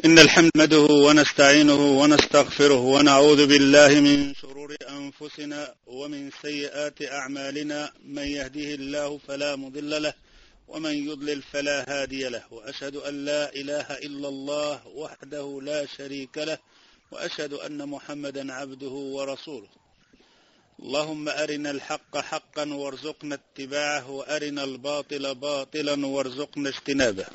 إن الحمد نحمده ونستعينه ونستغفره ونعوذ بالله من شرور أنفسنا ومن سيئات أعمالنا من يهده الله فلا مضل له ومن يضلل فلا هادي له وأشهد أن لا إله إلا الله وحده لا شريك له وأشهد أن محمدا عبده ورسوله. اللهم أرنا الحق حقا وارزقنا اتباعه وأرنا الباطل باطلا وارزقنا اجتنابه.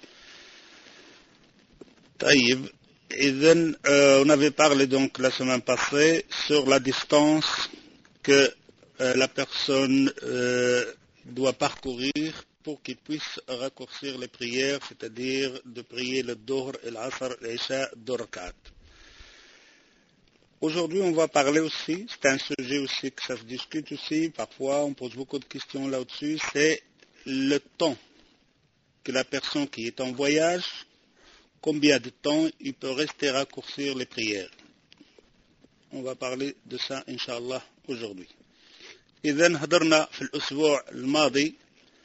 On avait parlé donc la semaine passée sur la distance que la personne doit parcourir pour qu'il puisse raccourcir les prières, c'est-à-dire de prier le Dhuhr, l'Asr, l'Isha, 2 rak'at. Aujourd'hui, on va parler aussi, c'est un sujet aussi que ça se discute aussi, parfois on pose beaucoup de questions là-dessus, c'est le temps que la personne qui est en voyage, combien de temps il peut rester raccourcir les prières. On va parler de ça, Inch'Allah, aujourd'hui. إذن هضرنا في الأسبوع الماضي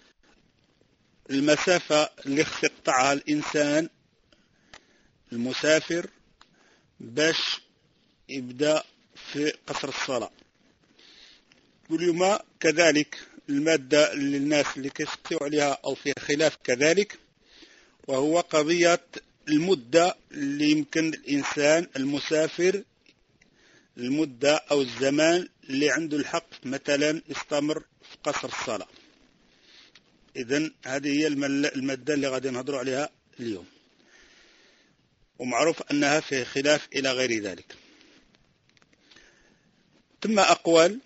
المسافة اللي يقطعها الإنسان المسافر باش يبدأ في قصر الصلاة. واليوم كذلك المادة للناس اللي كيسقطوا عليها أو فيها خلاف كذلك، وهو قضية المدة اللي يمكن الإنسان المسافر المدة أو الزمان اللي عنده الحق مثلا يستمر في قصر الصلاة. إذن هذه هي المادة اللي غادي نهضروا عليها اليوم، ومعروف أنها فيه خلاف إلى غير ذلك. ثم أقوال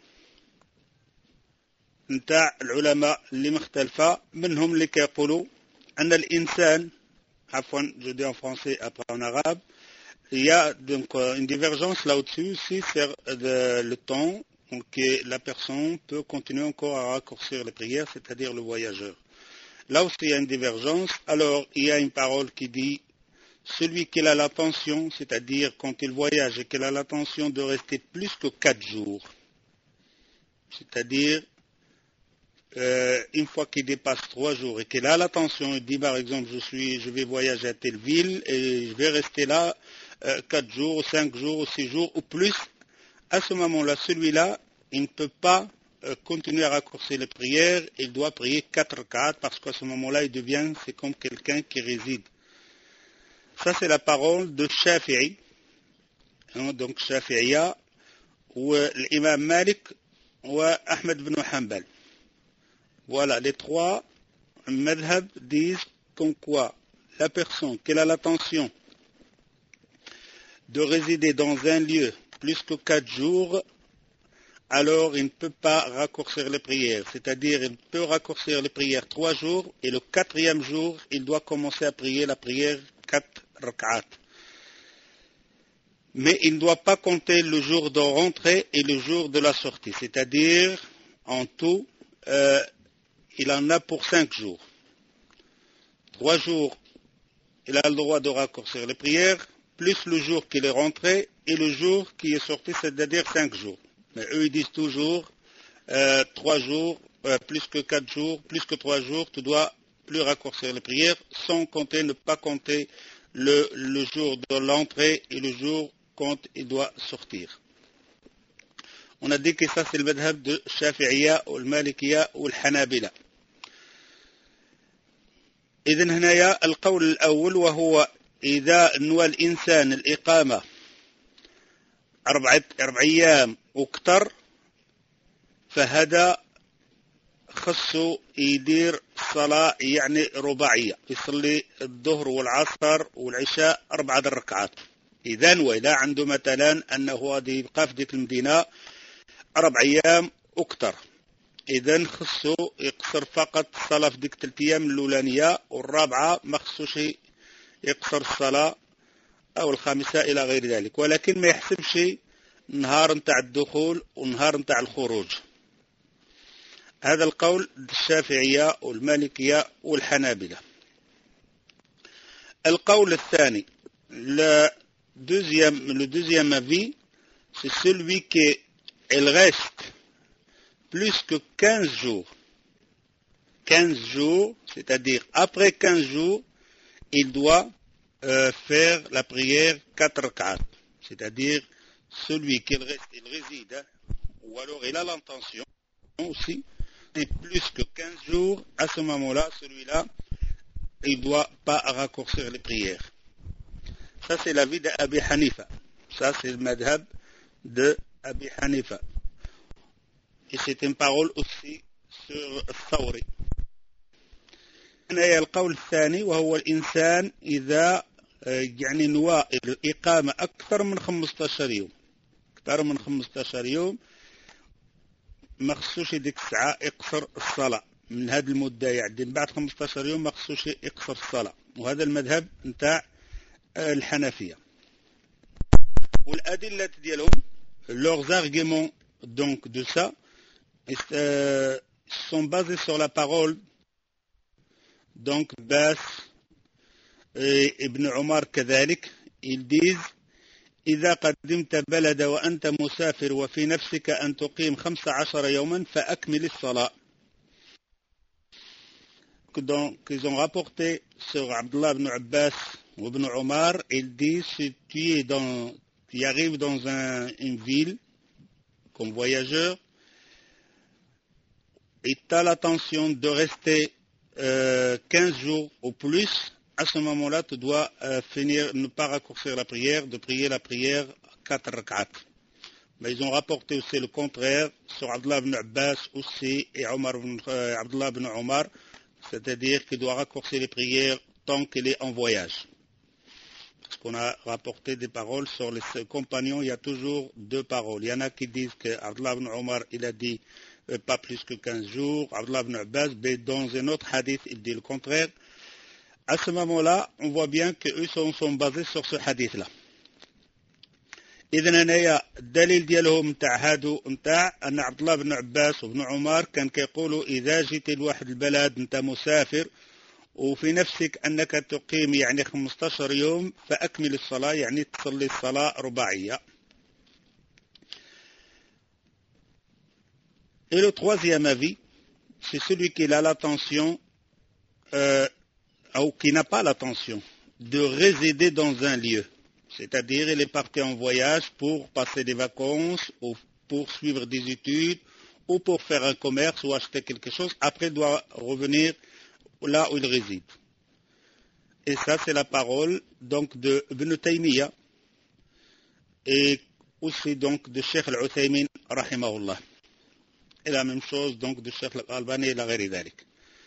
نتاع العلماء اللي مختلفة، منهم اللي كيقولوا أن الإنسان je dis en français, après en arabe, il y a donc une divergence là-dessus, si c'est le temps que la personne peut continuer encore à raccourcir les prières, c'est-à-dire le voyageur. Là aussi il y a une divergence, alors il y a une parole qui dit, celui qui a l'attention, c'est-à-dire quand il voyage et qu'il a l'attention de rester plus que 4 jours, c'est-à-dire une fois qu'il dépasse 3 jours et qu'il a l'attention, il dit par exemple je vais voyager à telle ville et je vais rester là 4 jours, 5 jours, 6 jours ou plus, à ce moment-là, celui-là, il ne peut pas continuer à raccourcir les prières, il doit prier 4 rak'at parce qu'à ce moment-là, c'est comme quelqu'un qui réside. Ça, c'est la parole de Shafi'i, donc Shafi'iyya, ou l'imam Malik, ou Ahmed ibn Hanbal. Voilà, les trois madhab disent comme quoi la personne qui a l'intention de résider dans un lieu plus que 4 jours, alors il ne peut pas raccourcir les prières. C'est-à-dire, il peut raccourcir les prières 3 jours et le 4e jour, il doit commencer à prier la prière 4 rak'at. Mais il ne doit pas compter le jour de rentrée et le jour de la sortie. C'est-à-dire, en tout, il en a pour 5 jours. 3 jours, il a le droit de raccourcir les prières, plus le jour qu'il est rentré et le jour qui est sorti, c'est-à-dire 5 jours. Mais eux, ils disent toujours 3 jours, plus que 4 jours, plus que 3 jours, tu dois plus raccourcir les prières, sans compter, ne pas compter le jour de l'entrée et le jour quand il doit sortir. On a dit que ça c'est le madhab de Shafi'iyya ou le Malikiyya ou le Hanabila. إذن هنايا القول الأول وهو إذا نوى الإنسان الإقامة 4 أيام وكتر، فهذا خصه يدير صلاة يعني رباعية، يصلي الظهر والعصر والعشاء 4 ركعات. إذا وإذا عنده مثلا أنه غادي يبقى في ديك المدينة 4 أيام وكتر، إذن خصو يقصر فقط الصلاة في ديك 3 أيام الأولانية، والرابعة ما خصوش يقصر الصلاة أو الخامسة إلى غير ذلك، ولكن ما يحسبش نهار نتاع الدخول ونهار نتاع الخروج. هذا القول الشافعية والمالكية والحنابلة. القول الثاني، le deuxième avis, c'est celui qui il reste plus que 15 jours. 15 jours, c'est-à-dire après 15 jours, il doit faire la prière 4 rak'at. C'est-à-dire, celui qui il réside, hein, ou alors il a l'intention aussi, et plus que 15 jours, à ce moment-là, celui-là, il ne doit pas raccourcir les prières. Ça, c'est l'avis d'Abi Hanifa. Ça, c'est le madhab de Abi Hanifa. Et c'est une parole aussi sur Thawri. القول الثاني وهو الإنسان إذا يعني نوى الإقامة أكثر من 15 يوم أكثر من 15 يوم ما خصوش ديك الساعة يقصر الصلاة من هذه المدة يعني بعد 15 يوم ما خصوش يقصر الصلاة وهذا المذهب نتاع الحنفية والأدلة ديالهم leurs arguments donc de ça sont basés sur la parole donc Bas et Ibn Omar كذلك ils disent إذا قدمت بلد وأنت مسافر وفي نفسك أن تقيم 15 يوما فأكمل الصلاة. Donc ils ont rapporté sur Abdullah ibn Abbas ou Ibn Omar, ils disent si tu arrives dans une ville comme voyageur et tu as l'intention de rester 15 jours ou plus, à ce moment-là, tu dois ne pas raccourcir la prière, de prier la prière 4 rak'at. Mais ils ont rapporté aussi le contraire sur Abdullah ibn Abbas aussi et Abdullah ibn Omar, c'est-à-dire qu'il doit raccourcir les prières tant qu'il est en voyage. Parce qu'on a rapporté des paroles sur les compagnons, il y a toujours 2 paroles. Il y en a qui disent que Abdullah ibn Omar, il a dit pas plus que 15 jours, Abdullah ibn Abbas, mais dans un autre hadith, il dit le contraire. À ce moment-là, on voit bien qu'eux sont basés sur ce hadith-là. إذن هنايا الدليل ديالهم نتاع هادو نتاع أن عبد الله بن عباس وابن عمر كان كيقولوا إذا جيت لواحد البلد أنت مسافر وفي نفسك أنك تقيم يعني 15 يوم فأكمل الصلاة يعني تصلي الصلاة رباعية. Et le troisième avis, c'est celui qui a l'attention ou qui n'a pas l'attention de résider dans un lieu. C'est-à-dire, il est parti en voyage pour passer des vacances ou pour suivre des études ou pour faire un commerce ou acheter quelque chose. Après, il doit revenir là où il réside. Et ça, c'est la parole donc de Ibn Taymiyyah et aussi donc de Cheikh Al-Uthaymin, rahimahullah. Et la même chose donc de Cheikh Al-Albani et la Ghairidalik.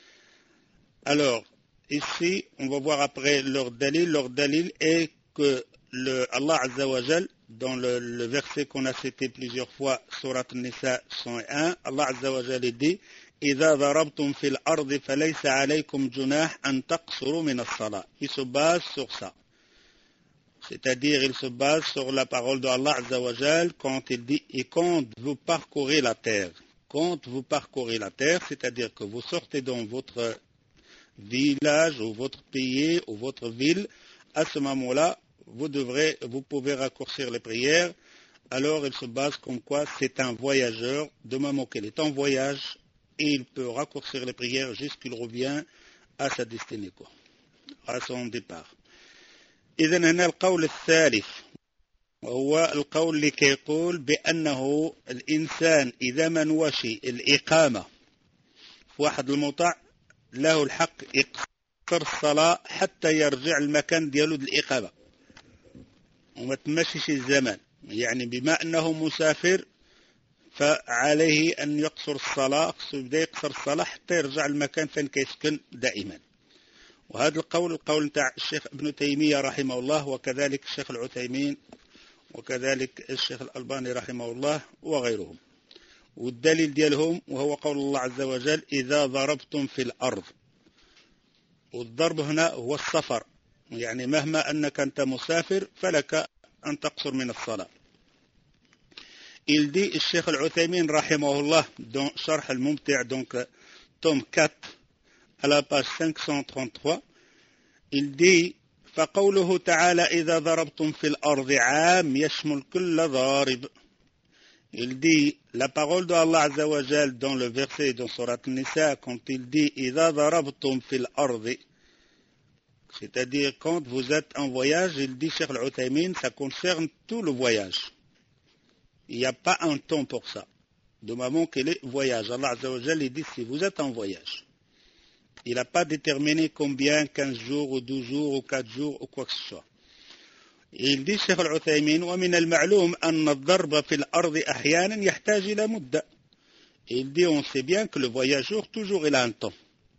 Alors, ici, on va voir après leur dalil. Leur dalil est que Allah Azza wa Jal, dans le verset qu'on a cité plusieurs fois, Surat An-Nisa 101, Allah Azza wa Jal dit إذا ضربتم في الأرض فليس عليكم جناح أن تقصروا من الصلاة. Il se base sur ça. C'est-à-dire, il se base sur la parole de Allah Azza wa Jal quand il dit et quand vous parcourez la terre. Quand vous parcourez la terre, c'est-à-dire que vous sortez dans votre village ou votre pays ou votre ville, à ce moment-là, vous pouvez raccourcir les prières. Alors, il se base comme quoi c'est un voyageur, de moment qu'il est en voyage, et il peut raccourcir les prières jusqu'il revient à sa destinée, quoi, à son départ. إذن هنا القول الثالث وهو القول اللي كيقول بأنه الإنسان إذا ما نواشي الإقامة في واحد الموضع له الحق يقصر الصلاة حتى يرجع المكان ديالو الإقامة وما تمشيش الزمان يعني بما أنه مسافر فعليه أن يقصر الصلاة يبدأ يقصر الصلاة حتى يرجع المكان فين كيسكن دائما وهذا القول نتاع الشيخ ابن تيمية رحمه الله وكذلك الشيخ العثيمين وكذلك الشيخ الألباني رحمه الله وغيرهم والدليل ديالهم وهو قول الله عز وجل إذا ضربتم في الأرض والضرب هنا هو السفر يعني مهما أنك أنت مسافر فلك أن تقصر من الصلاة. Il dit الشيخ العثيمين رحمه الله dans شرح الممتع donc tome 4 à la page 533 il dit فقوله تعالى إذا ضربتم في الأرض عام يشمل كل ضارب. Il dit la parole de Allah Azza wa Jal dans le verset dans Surat Nisa quand il dit إذا ضربتم في الأرض C'est-à-dire, quand vous êtes en voyage, il dit Cheikh Al-Uthaymin, ça concerne tout le voyage. Il n'y a pas un temps pour ça. De moment que les voyages, Allah Azza wa Jalla, il dit si vous êtes en voyage, il n'a pas déterminé combien, 15 jours ou 12 jours ou 4 jours ou quoi que ce soit. Et il dit Cheikh Al-Uthaymin, ومن المعلوم أن الضرب في الأرض أحيانا يحتاج إلى مدة. Et il dit on sait bien que le voyageur toujours il a un temps.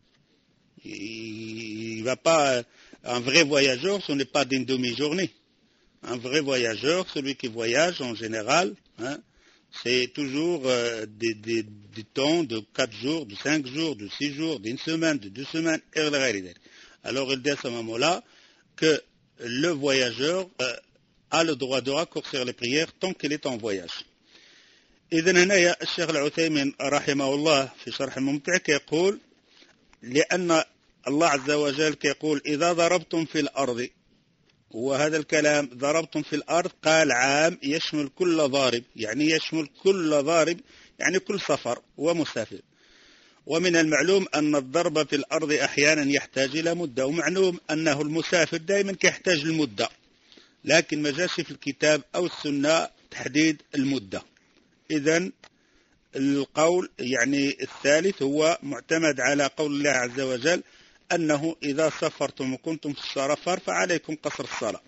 Il va pas, un vrai voyageur, ce n'est pas d'une demi-journée. Un vrai voyageur, celui qui voyage en général, hein, c'est toujours du temps de 4 jours, de 5 jours, de 6 jours, d'une semaine, de 2 semaines, et alors il dit à ce moment-là que le voyageur a le droit de raccourcir les prières tant qu'il est en voyage. إذن هنا الشيخ العثيمين رحمه الله في شرح الممتع يقول لأن الله عز وجل يقول إذا ضربتم في الأرض، وهذا الكلام ضربتم في الأرض قال عام يشمل كل ضارب، يعني يشمل كل ضارب يعني كل سفر ومسافر. ومن المعلوم أن الضرب في الأرض أحيانا يحتاج إلى مدة، ومعلوم أنه المسافر دائما يحتاج المدة، لكن ما جاش في الكتاب أو السنة تحديد المدة. إذن القول يعني الثالث هو معتمد على قول الله عز وجل أنه إذا سافرتم وكنتم في السفر فعليكم قصر الصلاة.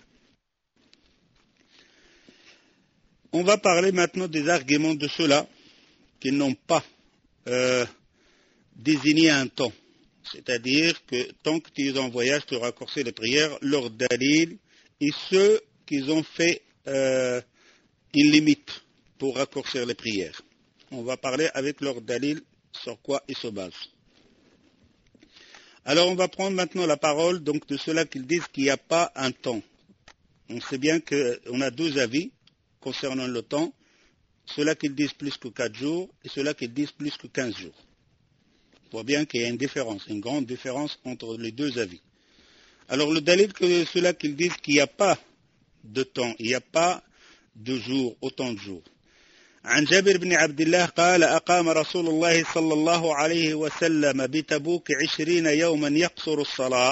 On va parler maintenant des arguments de ceux-là qui n'ont pas désigné un temps. C'est-à-dire que tant que tu es en voyage, tu raccourcis les prières, leur dalil, et ceux qui ont fait une limite pour raccourcir les prières. On va parler avec leur dalil sur quoi ils se basent. Alors on va prendre maintenant la parole donc de ceux-là qui disent qu'il n'y a pas un temps. On sait bien qu'on a 12 avis concernant le temps, ceux-là qui disent plus que 4 jours et ceux-là qui disent plus que 15 jours. On voit bien qu'il y a une différence, une grande différence entre les deux avis. Alors le dalil que ceux-là qui disent qu'il n'y a pas de temps, il n'y a pas de jours, autant de jours. عن جابر بن عبد الله قال أقام رسول الله صلى الله عليه وسلم بتبوك 20 يوما يقصر الصلاة،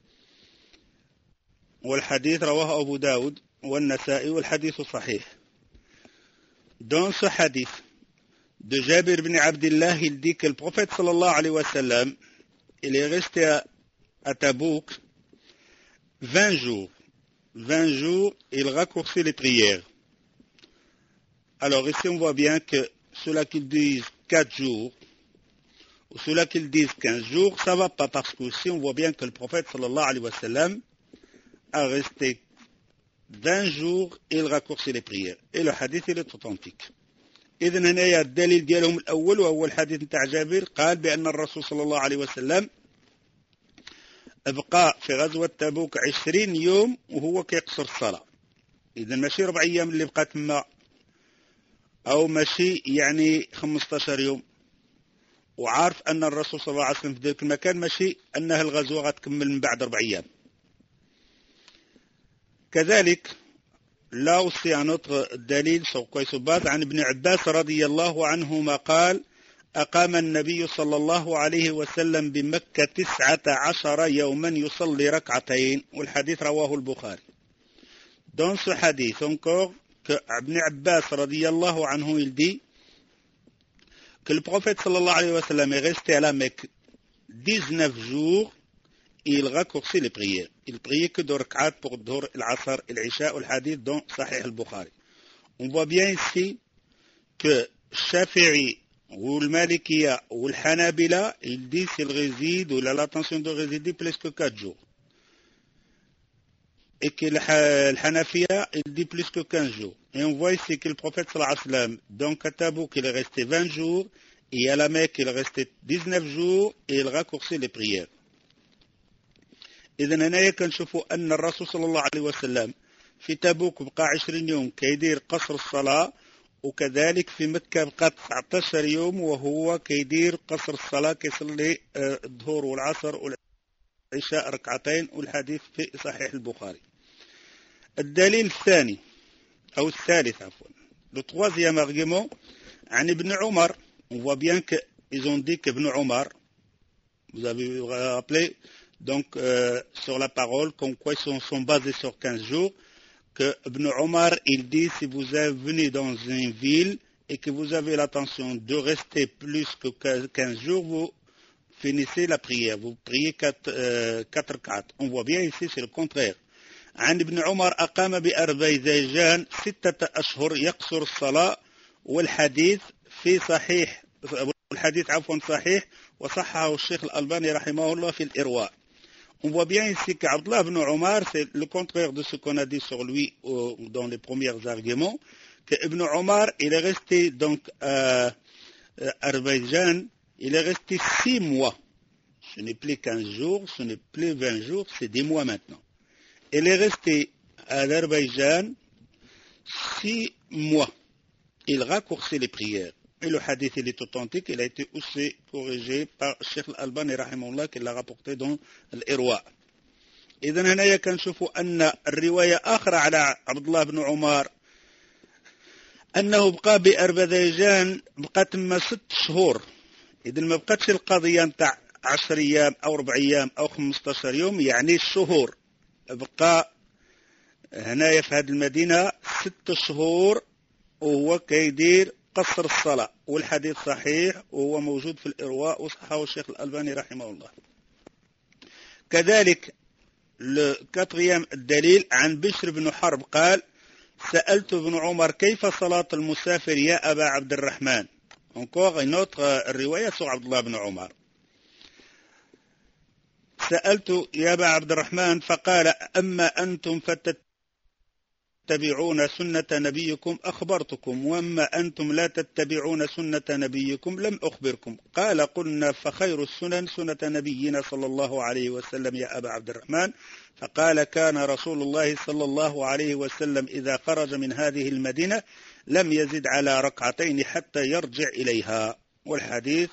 والحديث رواه أبو داود والنسائي والحديث صحيح. Dans ce hadith de Jabir ibn Abdullah, il dit que le prophète sallallahu alayhi wa sallam, il est resté à Tabouk 20 jours. 20 jours, il raccourcit les prières. Alors ici on voit bien que ceux-là qui disent 4 jours ou ceux-là qui disent 15 jours, ça ne va pas, parce que ici on voit bien que le prophète sallallahu alayhi wa sallam a resté 20 jours et il raccourcit les prières. Et le hadith il est authentique. إذن هنا الدليل ديالهم الأول وهو الحديث نتاع جابر قال بأن الرسول صلى الله عليه وسلم أبقى في غزوة تبوك 20 يوم وهو كيقصر الصلاة. إذن ماشي 4 أيام اللي بقى تما أو ماشي يعني 15 يوم، وعارف أن الرسول صلى الله عليه وسلم في ذلك المكان ماشي أنها الغزوة غتكمل من بعد 4 أيام. كذلك là aussi un autre dalil sur quoi il se base عن ابن عباس رضي الله عنهما قال أقام النبي صلى الله عليه وسلم بمكة 19 يوما يصلي ركعتين، والحديث رواه البخاري. Dans ce hadith encore que Ibn Abbas radiyallahu anhu il dit que le prophète sallallahu alayhi wa sallam est resté à la Mecque 19 jours et il raccourcit les prières. Il priait que 2 rak'at pour Dhuhr, l'Asr, l'Isha ou le hadith dans Sahih al-Bukhari. On voit bien ici que Shafi'i ou le Malikiya ou le Hanabila, il dit qu'il réside ou il a l'intention de résider plus que 4 jours. Et que le Hanafiya, il dit plus que 15 jours. Et on voit ici que le prophète sallallahu alayhi wa sallam, donc à Tabouk, il est resté 20 jours, et à la Mecque, il est resté 19 jours, et il raccourcit les prières. إذن هنا كنشوفوا أن الرسول صلى الله عليه وسلم في تبوك بقى 20 يوم كيدير قصر الصلاة، وكذلك في مكة بقى 19 يوم وهو كيدير قصر الصلاة، كيصلي الظهر والعصر والعشاء ركعتين، والحديث في صحيح البخاري. الدليل الثاني أو الثالث عفوا le troisième argument عن ابن عمر. On voit bien qu'ils ont dit qu'Ibn Omar, vous avez rappelé, donc sur la parole, comme quoi ils sont basés sur 15 jours, que Ibn Omar, il dit, si vous êtes venu dans une ville et que vous avez l'intention de rester plus que 15 jours, vous finissez la prière, vous priez 4 4. On voit bien ici, c'est le contraire. عن ابن عمر أقام بأربيجان 6 أشهر يقصر الصلاة والحديث في صحيح الحديث عفوا صحيح وصححه الشيخ الألباني رحمه الله في الإرواء. On voit bien ici qu'Abdullah ibn Omar, c'est le contraire de ce qu'on a dit sur lui dans les premiers arguments, que Ibn Omar, il est resté donc à Arbaijan, il est resté 6 mois. Ce n'est plus 15 jours, ce n'est plus 20 jours, c'est 10 mois maintenant. Il est resté à l'Arbaijan 6 mois. Il raccourcit les prières. Et le hadith, il est authentique, il a été aussi corrigé par Cheikh Al-Albani rahimahullah qui l'a rapporté dans l'Irwa. إذن هنا كنشوفوا أن الرواية أخرى على عبد الله بن عمر أنه بقى بأربذيجان بقى تم 6 شهور. إذن ما بقتش القضية نتاع 10 أيام أو 4 أيام أو 15 يوم، يعني الشهور. بقى هنايا في هذه المدينة 6 شهور وهو كيدير قصر الصلاة، والحديث صحيح وهو موجود في الإرواء وصححه الشيخ الألباني رحمه الله. كذلك الكاتريام الدليل عن بشر بن حرب قال: سألت ابن عمر كيف صلاة المسافر يا أبا عبد الرحمن. encore une autre الرواية sur عبد الله بن عمر. سألت يا أبا عبد الرحمن فقال: أما أنتم تتبعون سنة نبيكم أخبرتكم، وأما أنتم لا تتبعون سنة نبيكم لم أخبركم. قال: قلنا فخير السنن سنة نبينا صلى الله عليه وسلم يا أبا عبد الرحمن. فقال: كان رسول الله صلى الله عليه وسلم إذا خرج من هذه المدينة لم يزد على 2 حتى يرجع إليها. والحديث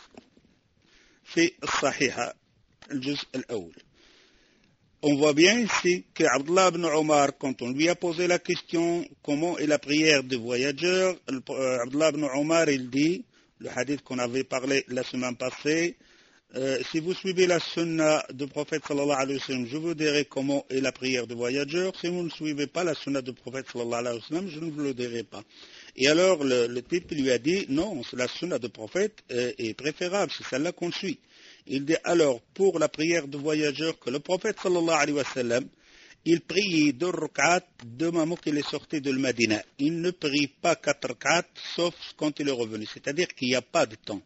في الصحيحة الجزء الأول. On voit bien ici que Abdullah ibn Omar, quand on lui a posé la question comment est la prière des voyageurs, Abdullah ibn Omar, il dit, le hadith qu'on avait parlé la semaine passée, si vous suivez la sunna du prophète sallallahu alayhi wa sallam, je vous dirai comment est la prière des voyageurs. Si vous ne suivez pas la sunna du prophète sallallahu alayhi wa sallam, je ne vous le dirai pas. Et alors le type lui a dit, non, la sunna du prophète est préférable, c'est celle-là qu'on suit. Il dit alors, pour la prière de voyageurs, que le prophète sallallahu alayhi wa sallam, il prie 2 rak'at de moment qu'il est sorti de Medina. Il ne prie pas 4 rak'at, sauf quand il est revenu. C'est-à-dire qu'il n'y a pas de temps.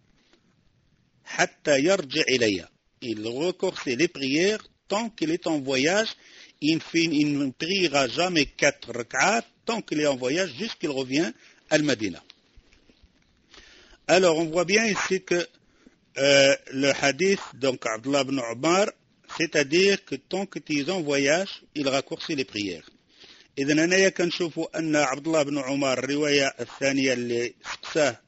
Hatta yarji ilayya. Il recourse les prières tant qu'il est en voyage. Il ne priera jamais 4 rak'at tant qu'il est en voyage, jusqu'il revient à Medina. Alors, on voit bien ici que le hadith, donc Abdullah ibn Omar, c'est-à-dire que tant qu'il est en voyage, il raccourcit les prières. إذن هنا كنشوفوا أن عبد الله بن عمر الرواية الثانية اللي سقساه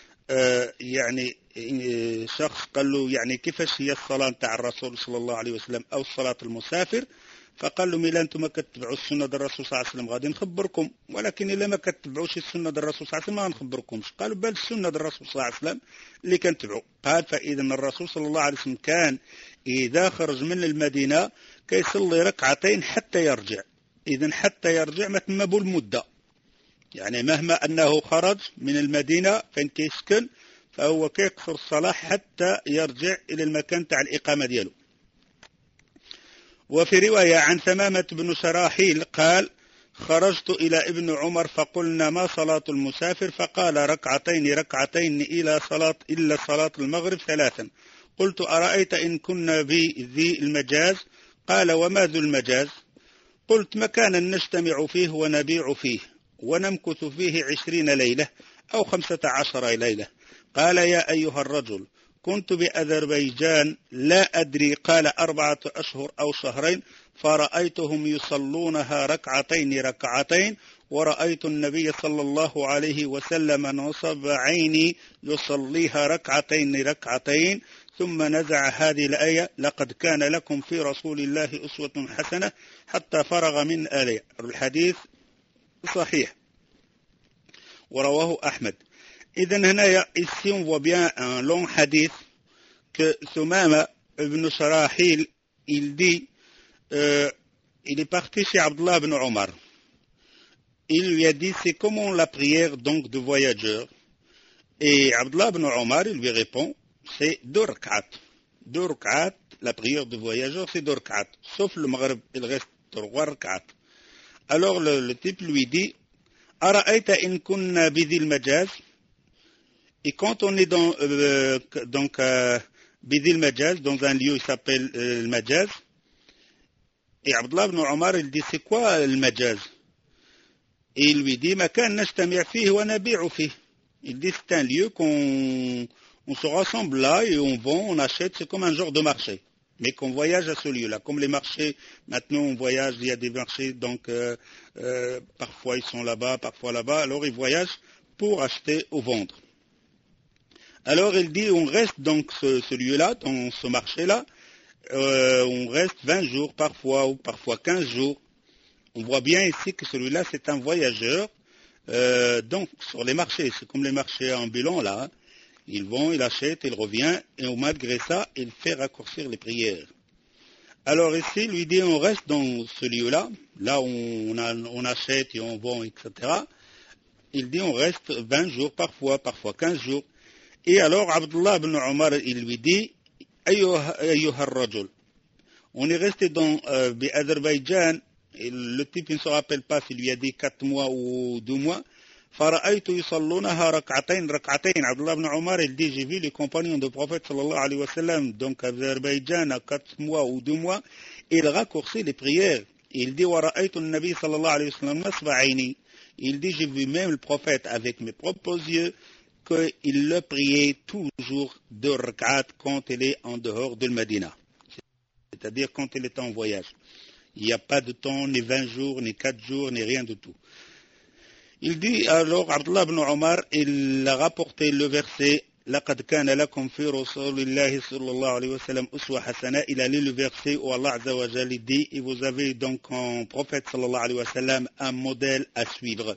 يعني شخص قال له يعني كيفاش هي الصلاة تاع الرسول صلى الله عليه وسلم أو صلاة المسافر، فقال له إلا أنتم ما كتبعوا السنة ديال الرسول صلى الله عليه وسلم غادي نخبركم، ولكن إلا ما كتبعوش السنة ديال الرسول صلى الله عليه وسلم ما نخبركمش. قالوا بل السنة ديال الرسول صلى الله عليه وسلم اللي كنتبعوا. قال فإذا الرسول صلى الله عليه وسلم كان إذا خرج من المدينة كيصلي 2 حتى يرجع. إذن حتى يرجع ما تمبوا المدة، يعني مهما أنه خرج من المدينة فين كيسكن فهو كيقصر الصلاة حتى يرجع إلى المكان تاع الإقامة ديالو. وفي رواية عن ثمامة بن شراحيل قال: خرجت إلى ابن عمر فقلنا ما صلاة المسافر؟ فقال: 2 إلا صلاة المغرب 3. قلت: أرأيت إن كنا بذي المجاز؟ قال: وما ذو المجاز؟ قلت: مكانا نجتمع فيه ونبيع فيه ونمكث فيه 20 ليلة أو 15 ليلة. قال: يا أيها الرجل كنت بأذربيجان لا أدري، قال 4 أشهر أو شهرين، فرأيتهم يصلونها 2 ورأيت النبي صلى الله عليه وسلم نصب عيني يصليها 2 ثم نزع هذه الآية: لقد كان لكم في رسول الله أسوة حسنة حتى فرغ من آلية. الحديث صحيح ورواه أحمد. إذن هنا ici on voit bien un long hadith que Thumama ibn Sharahil il dit, il est parti chez Abdullah ibn Omar. Il lui a dit, c'est comment la prière donc de voyageur? Et Abdullah ibn Omar, il lui répond, c'est 2 rak'at. 2 rak'at, la prière de voyageur, c'est 2 rak'at. Sauf le Maghreb, il reste 3 rak'at. Alors le type lui dit, Ara'ayta in kunna bidil majaz? Et quand on est dans bidil majaz, dans un lieu qui s'appelle le majaz, et Abdullah ibn Omar, il dit, c'est quoi le majaz? Et il lui dit, makan najtami' fihi wa nabi'u fihi. Il dit, c'est un lieu qu'on se rassemble là et on vend, on achète, c'est comme un genre de marché. Mais qu'on voyage à ce lieu-là. Comme les marchés, maintenant on voyage, il y a des marchés, donc parfois ils sont là-bas, parfois là-bas, alors ils voyagent pour acheter ou vendre. Alors il dit, on reste donc ce lieu-là, dans ce marché-là, on reste 20 jours parfois, ou parfois 15 jours. On voit bien ici que celui-là, c'est un voyageur, donc sur les marchés, c'est comme les marchés ambulants là, hein. Il vend, il achète, il revient, et malgré ça, il fait raccourcir les prières. Alors ici, lui dit, on reste dans ce lieu-là, là où on achète et on vend, etc. Il dit, on reste 20 jours parfois 15 jours. Et alors, Abdullah ibn Omar, il lui dit, Ayyuha ar-rajul. On est resté dans Azerbaïdjan, et le type ne se rappelle pas s'il lui a dit 4 mois ou 2 mois. فرأيت يصلونها ركعتين. Abdullah ibn Omar, il dit, j'ai vu les compagnons du prophète sallallahu alayhi wa sallam, donc à Azerbaïdjan, à 4 mois ou 2 mois, il raccourcit les prières. Il dit, ورأيت النبي صلى الله عليه وسلم نصب عيني. Il dit, j'ai vu même le prophète avec mes propres yeux, qu'il le priait toujours 2 rak'at quand il est en dehors de Medina. C'est-à-dire quand il est en voyage. Il n'y a pas de temps, ni 20 jours, ni 4 jours, ni rien du tout. Il dit alors, Abdullah ibn Omar, il a rapporté le verset لَقَدْ كَانَ لَكُمْ فِي رَسُولِ اللَّهِ صلى الله عليه وسلم أُسْوَةٌ حَسَنَةٌ. Il a lu le verset où Allah Azza wa Jalla dit, et vous avez donc en prophète sallallahu alayhi wa sallam un modèle à suivre.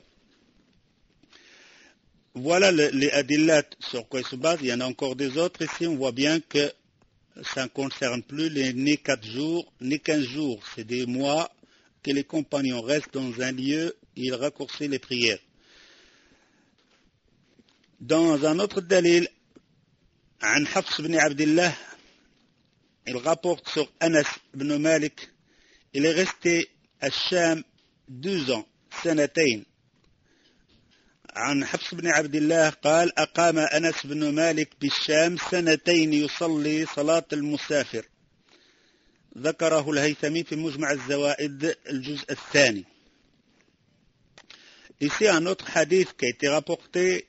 Voilà les adillat sur quoi ils se basent. Il y en a encore des autres. Ici, on voit bien que ça ne concerne plus ni 4 jours, ni 15 jours. C'est des mois que les compagnons restent dans un lieu, ils raccourcissent les prières. Dans un autre dalil, عن حفص بن عبد الله, il rapporte sur Anas ibn Malik, il est resté à Sham 2 ans, سنتين. عن حفص بن عبد الله قال أقام أنس بن مالك بالشام 2 يصلي صلاة المسافر. ذكره الهيثمي في مجمع الزوائد الجزء الثاني. Ici un autre hadith qui a été rapporté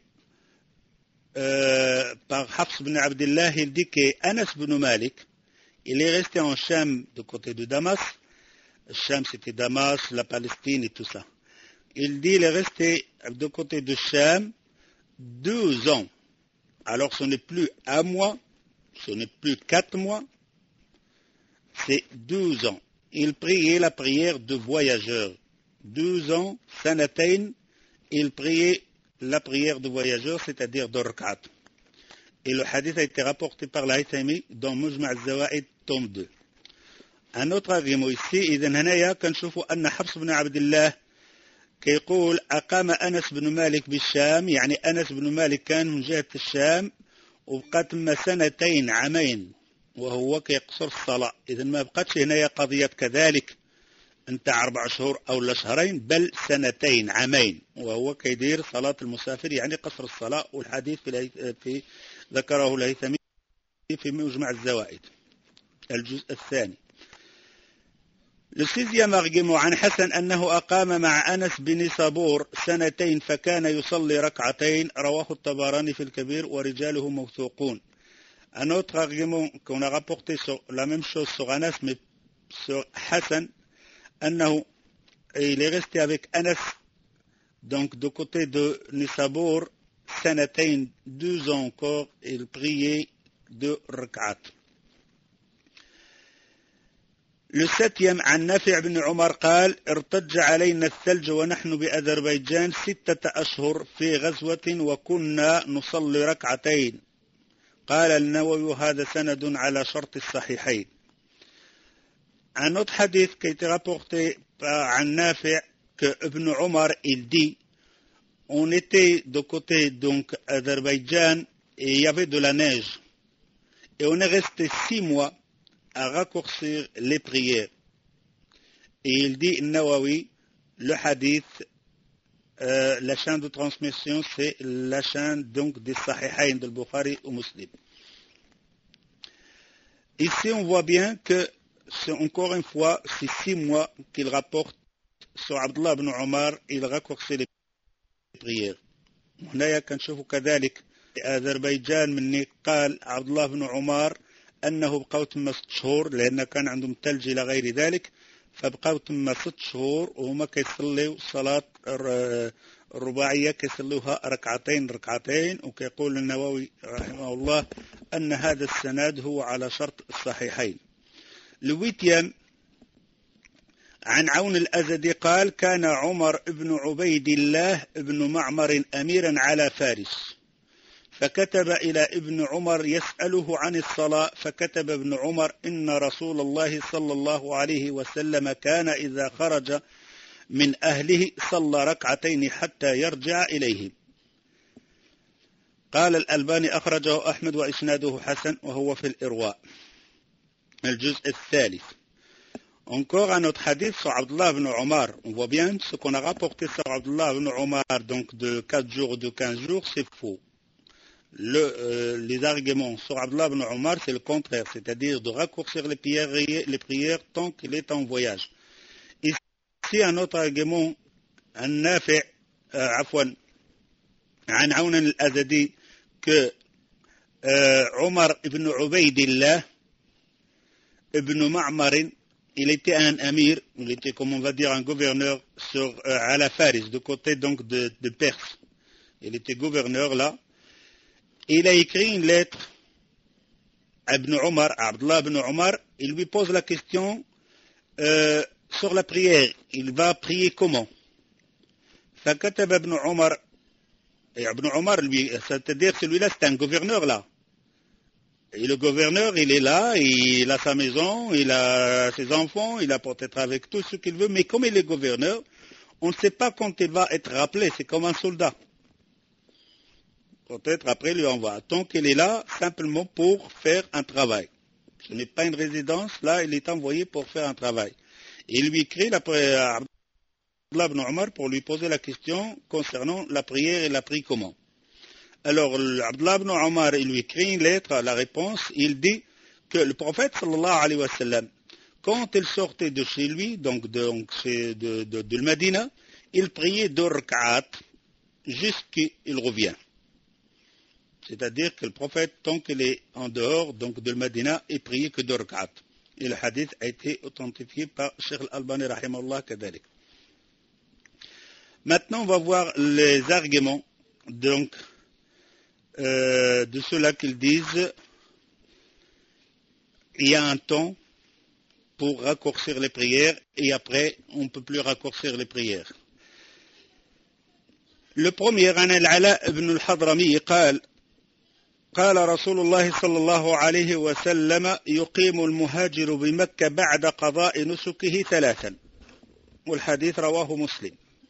par Hafs ibn Abdullah, il dit qu'Anas ibn Malik, il est resté en Sham de côté de Damas. Sham c'était Damas, la Palestine et tout ça. Il dit il est resté de côté de Sham 2 ans. Alors ce n'est plus 1 mois, ce n'est plus 4 mois, c'est 12 ans. Il priait la prière de voyageur. 12 ans, sanatayn, il priait la prière de voyageur, c'est-à-dire de rak'at. Et le hadith a été rapporté par l'Haythami dans Mujma' al-Zawaid, tome 2. Un autre argument ici, إذن هنايا كنشوفوا أن حفص بن عبد الله كيقول أقام أنس بن مالك بالشام، يعني أنس بن مالك كان من جهة الشام وبقى تم 2 عامين وهو كيقصر الصلاة. إذن ما بقتش هنايا قضية كذلك انت 4 شهور أو لا شهرين، بل 2 عامين، وهو كيدير صلاة المسافر يعني قصر الصلاة. والحديث في ذكره الهيثمي في مجمع الزوائد الجزء الثاني. Le 6e argument عن حسن أنه أقام مع أنس بنيسابور 2 فكان يصلي ركعتين، رواه الطبراني في الكبير ورجاله موثوقون. Un autre argument qu'on a rapporté sur la même chose sur Anas, mais sur Hassan, أنه il est resté avec Anas, donc de côté de Nisabour, 2 ans encore, il priait 2 rak'at. Le 7e عن نافع بن عمر قال ارتج علينا الثلج ونحن بأذربيجان 6 أشهر في غزوة وكنا نصلي ركعتين. قال النووي هذا سند على شرط الصحيحين. un autre hadith qui a été rapporté par un Nafi' que Ibn Omar, il dit, on était de côté donc Azerbaïdjan et il y avait de la neige. Et on est resté 6 mois à raccourcir les prières. Et il dit, Nawawi, le hadith, la chaîne de transmission, c'est la chaîne donc des Sahihayn de Bukhari ou Muslim. Ici, on voit bien que c'est encore une fois, c'est 6 mois qu'il rapporte sur Abdullah ibn Omar, il raccourcit les prières. هنا كنشوفوا كذلك أذربيجان مني قال عبد الله بن عمر أنه بقوا تما 6 شهور لأن كان عندهم ثلج إلى غير ذلك فبقوا تما 6 شهور وهما كيصليوا صلاة الرباعية كيصلوها ركعتين وكيقول النووي رحمه الله أن هذا السند هو على شرط الصحيحين. الويتيام عن عون الأزدي قال كان عمر بن عبيد الله بن معمر أميرا على فارس فكتب إلى ابن عمر يسأله عن الصلاة فكتب ابن عمر إن رسول الله صلى الله عليه وسلم كان إذا خرج من أهله صلى ركعتين حتى يرجع إليهم. قال الألباني أخرجه أحمد وإسناده حسن وهو في الإرواء الجزء الثالث. Encore un autre hadith sur Abdullah ibn Omar. On voit bien ce qu'on a rapporté sur Abdullah ibn Omar, donc de 4 jours ou de 15 jours, c'est faux. Les arguments sur Abdullah ibn Omar, c'est le contraire, c'est-à-dire de raccourcir les prières tant qu'il est en voyage. Ici, un autre argument, un Nafi', عن عون الأزدي que Omar ibn Ubaydillah ibn Ma'mar, il était un amir, il était comme on va dire un gouverneur à la Faris, de côté donc de Perse. Il était gouverneur là. Il a écrit une lettre à Ibn Omar, à Abdullah ibn Omar, il lui pose la question sur la prière. Il va prier comment? فكتب ابن عمر, et Ibn Omar, lui, c'est-à-dire celui-là, c'est un gouverneur là. Et le gouverneur, il est là, il a sa maison, il a ses enfants, il a peut-être avec tout ce qu'il veut, mais comme il est gouverneur, on ne sait pas quand il va être rappelé, c'est comme un soldat. Peut-être après lui envoie. Tant qu'il est là, simplement pour faire un travail. Ce n'est pas une résidence, là, il est envoyé pour faire un travail. Et il lui écrit à Abdullah ibn Omar pour lui poser la question concernant la prière et la prie comment. Alors, Abdullah ibn Omar, il lui écrit une lettre, la réponse, il dit que le prophète, sallallahu alayhi wa sallam, quand il sortait de chez lui, donc de Medina, il priait 2 rak'at jusqu'il revient. C'est-à-dire que le prophète, tant qu'il est en dehors donc de Medina, il priait que 2 rak'at. Et le hadith a été authentifié par Cheikh Al-Albani, rahimahullah, kadalik. Maintenant, on va voir les arguments, donc, de ceux-là qu'ils disent il y a un temps pour raccourcir les prières et après on ne peut plus raccourcir les prières. Le premier, عن العلاء بن الحضرمي قال قال رسول الله صلى الله عليه وسلم يقيم المهاجر بمكة بعد قضاء نسكه 3 والحديث رواه مسلم.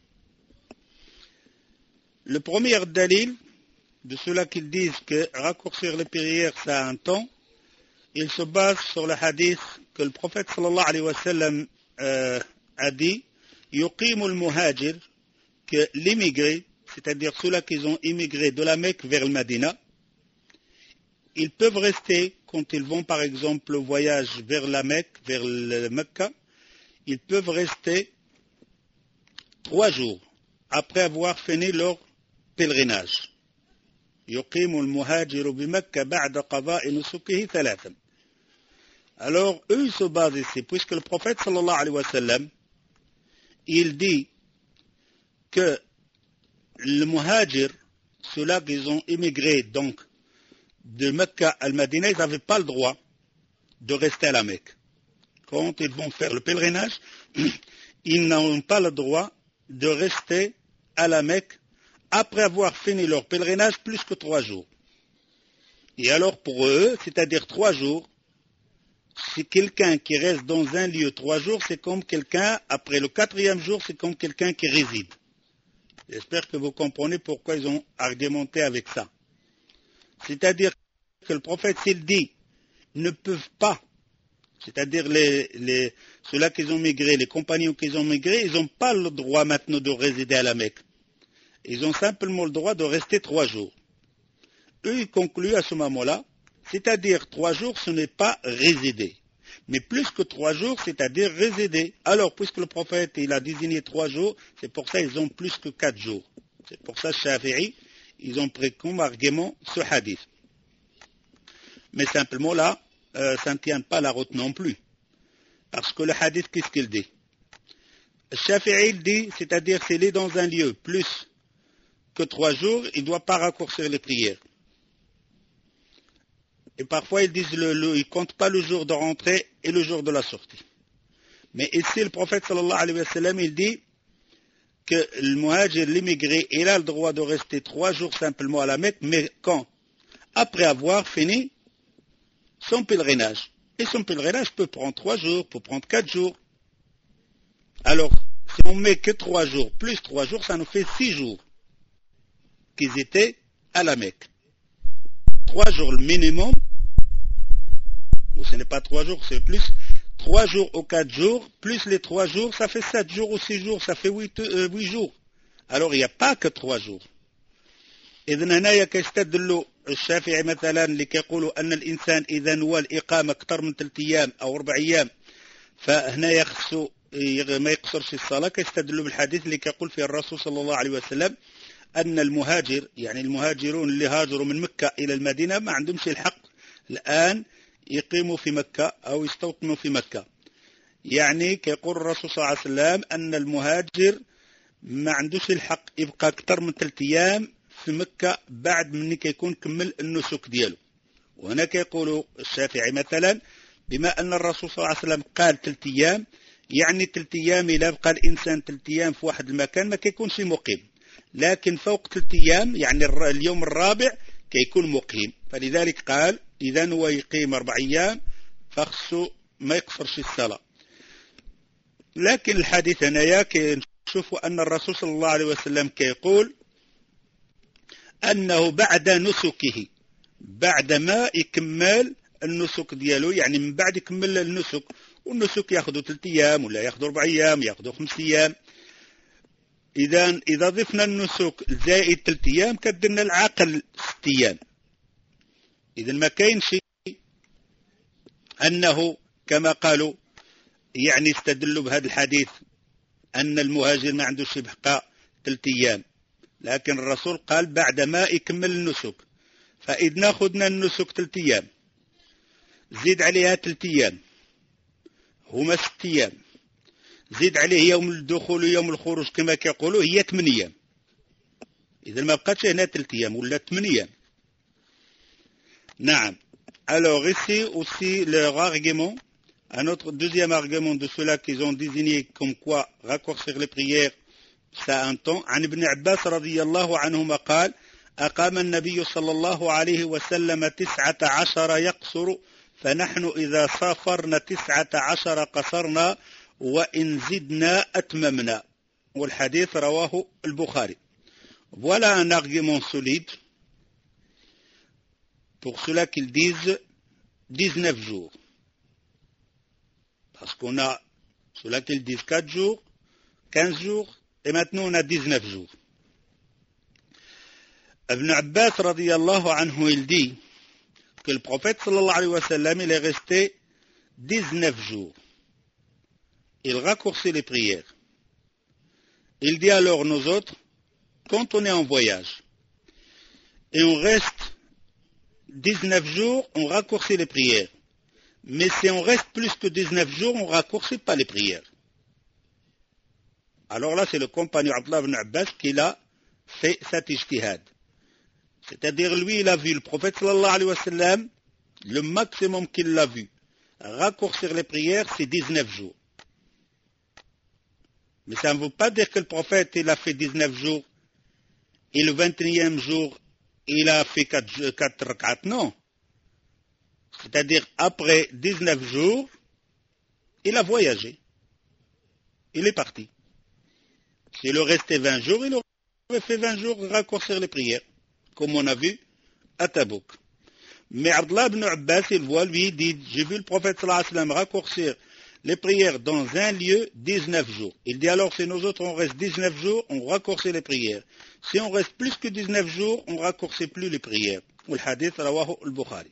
Le premier dalil de ceux-là qui disent que raccourcir les prières, ça a un temps, il se base sur le hadith que le prophète sallallahu alayhi wa sallam a dit, yuqim al-muhajir, que l'immigré, c'est-à-dire ceux-là qui ont immigré de la Mecque vers le Medina, ils peuvent rester, quand ils vont par exemple au voyage vers la Mecque, vers le Mecca, ils peuvent rester 3 jours après avoir fini leur pèlerinage. يقيم المهاجر بمكة بعد قضاء نسكه 3. Alors, eux, ils se basent ici, puisque le prophète, sallallahu alayhi wa sallam, il dit que le muhajir, ceux-là qui ont immigré, donc, de Mecca à Medina, ils n'avaient pas le droit de rester à la Mecque. Quand ils vont faire le pèlerinage, ils n'ont pas le droit de rester à la Mecque après avoir fini leur pèlerinage plus que 3 jours. Et alors pour eux, c'est-à-dire 3 jours, Si quelqu'un qui reste dans un lieu 3 jours, c'est comme quelqu'un, après le 4e jour, c'est comme quelqu'un qui réside. J'espère que vous comprenez pourquoi ils ont argumenté avec ça. C'est-à-dire que le prophète, s'il dit, ne peuvent pas, c'est-à-dire ceux-là qui ont migré, les compagnons qui ont migré, ils n'ont pas le droit maintenant de résider à la Mecque. Ils ont simplement le droit de rester 3 jours. Eux, ils concluent à ce moment-là, c'est-à-dire 3 jours, ce n'est pas résider. Mais plus que 3 jours, c'est-à-dire résider. Alors, puisque le prophète, il a désigné 3 jours, c'est pour ça qu'ils ont plus que 4 jours. C'est pour ça, Shafi'i, ils ont pris comme argument ce hadith. Mais simplement là, ça ne tient pas la route non plus. Parce que le hadith, qu'est-ce qu'il dit? Shafi'i, il dit, c'est-à-dire s'il est dans un lieu plus que 3 jours, il ne doit pas raccourcir les prières. Et parfois, ils disent, ils ne comptent pas le jour de rentrée et le jour de la sortie. Mais ici, le prophète sallallahu alayhi wa sallam, il dit que le muhajir, l'immigré, il a le droit de rester 3 jours simplement à la Mecque, mais quand? Après avoir fini son pèlerinage. Et son pèlerinage peut prendre 3 jours, peut prendre 4 jours. Alors, si on met que 3 jours, plus 3 jours, ça nous fait 6 jours qu'ils étaient à la Mecque. 3 jours le minimum, ou ce n'est pas 3 jours, c'est plus, 3 jours ou 4 jours, plus les 3 jours, ça fait 7 jours ou 6 jours, ça fait 8 jours. Alors il n'y a pas que 3 jours. إذن هنايا كيستدلوا الشافعي مثلا اللي كيقولوا أن الإنسان إذا نوى الإقامة أكثر من 3 أيام أو 4 أيام فهنا يخصو ما يقصرش الصلاة كيستدلوا بالحديث اللي كيقول فيه الرسول صلى الله عليه وسلم أن المهاجر يعني المهاجرون اللي هاجروا من مكة إلى المدينة ما عندهمش الحق الآن يقيموا في مكة أو يستوطنوا في مكة. يعني كيقول الرسول صلى الله عليه وسلم أن المهاجر ما عندوش الحق يبقى أكثر من 3 أيام في مكة بعد من كيكون كمل النسك ديالو. وهنا كيقولوا الشافعي مثلا بما أن الرسول صلى الله عليه وسلم قال 3 أيام يعني 3 أيام إذا بقى الإنسان 3 أيام في واحد المكان ما كيكونش مقيم. لكن فوق 3 أيام يعني اليوم الرابع كيكون مقيم. فلذلك قال إذا هو يقيم 4 أيام فخصو ما يقصرش الصلاة. لكن الحديث هنايا كنشوفوا أن الرسول صلى الله عليه وسلم كيقول أنه بعد نسكه بعد ما يكمل النسك ديالو يعني من بعد يكمل النسك والنسك ياخذوا 3 أيام ولا ياخذوا 4 أيام ياخذوا 5 أيام. إذا ضفنا النسك زائد 3 أيام كدرنا العقل 6 أيام. إذا ما كاين شيء أنه كما قالوا يعني استدلوا بهذا الحديث أن المهاجر ما عندوش يبقى 3 أيام. لكن الرسول قال بعد ما يكمل النسك. فإذا ناخذنا النسك 3 أيام زيد عليها 3 أيام هما 6 أيام زيد عليه يوم الدخول ويوم الخروج كما كيقولوا هي 8 أيام. إذا ما بقاتش هنا 3 أيام ولا 8 أيام. نعم. Alors ici aussi leur argument, un autre deuxième argument de ceux-là qu'ils ont désigné comme quoi raccourcir les prières ça a un temps. عن ابن عباس رضي الله عنهما قال أقام النبي صلى الله عليه وسلم 19 يقصر فنحن إذا سافرنا 19 قصرنا وإن زدنا أتممنا. والحديث رواه البخاري. Voilà un argument solide pour ceux-là qu'ils disent 19 jours. Parce qu'on a ceux-là qu'ils disent 4 jours, 15 jours, et maintenant on a 19 jours. Ibn Abbas radiyallahu anhu il dit que le prophète sallallahu alayhi wa sallam il est resté 19 jours. Il raccourcit les prières. Il dit alors nous autres, quand on est en voyage et on reste 19 jours, on raccourcit les prières. Mais si on reste plus que 19 jours, on ne raccourcit pas les prières. Alors là, c'est le compagnon Abdullah ibn Abbas qui a fait cet ijtihad. C'est-à-dire, lui, il a vu le prophète sallallahu alayhi wa sallam, le maximum qu'il l'a vu. Raccourcir les prières, c'est 19 jours. Mais ça ne veut pas dire que le prophète, il a fait 19 jours, et le 21e jour, il a fait 4 rak'at, non. C'est-à-dire, après 19 jours, il a voyagé. Il est parti. S'il restait 20 jours, il aurait fait 20 jours raccourcir les prières, comme on a vu à Tabouk. Mais Abdullah ibn Abbas, il voit, lui, il dit, j'ai vu le prophète sallallahu alayhi wa sallam raccourcir les prières dans un lieu 19 jours. Il dit alors, si nous autres on reste 19 jours, on raccourcit les prières. Si on reste plus que 19 jours, on ne raccourcit plus les prières. والحديث رواه البخاري.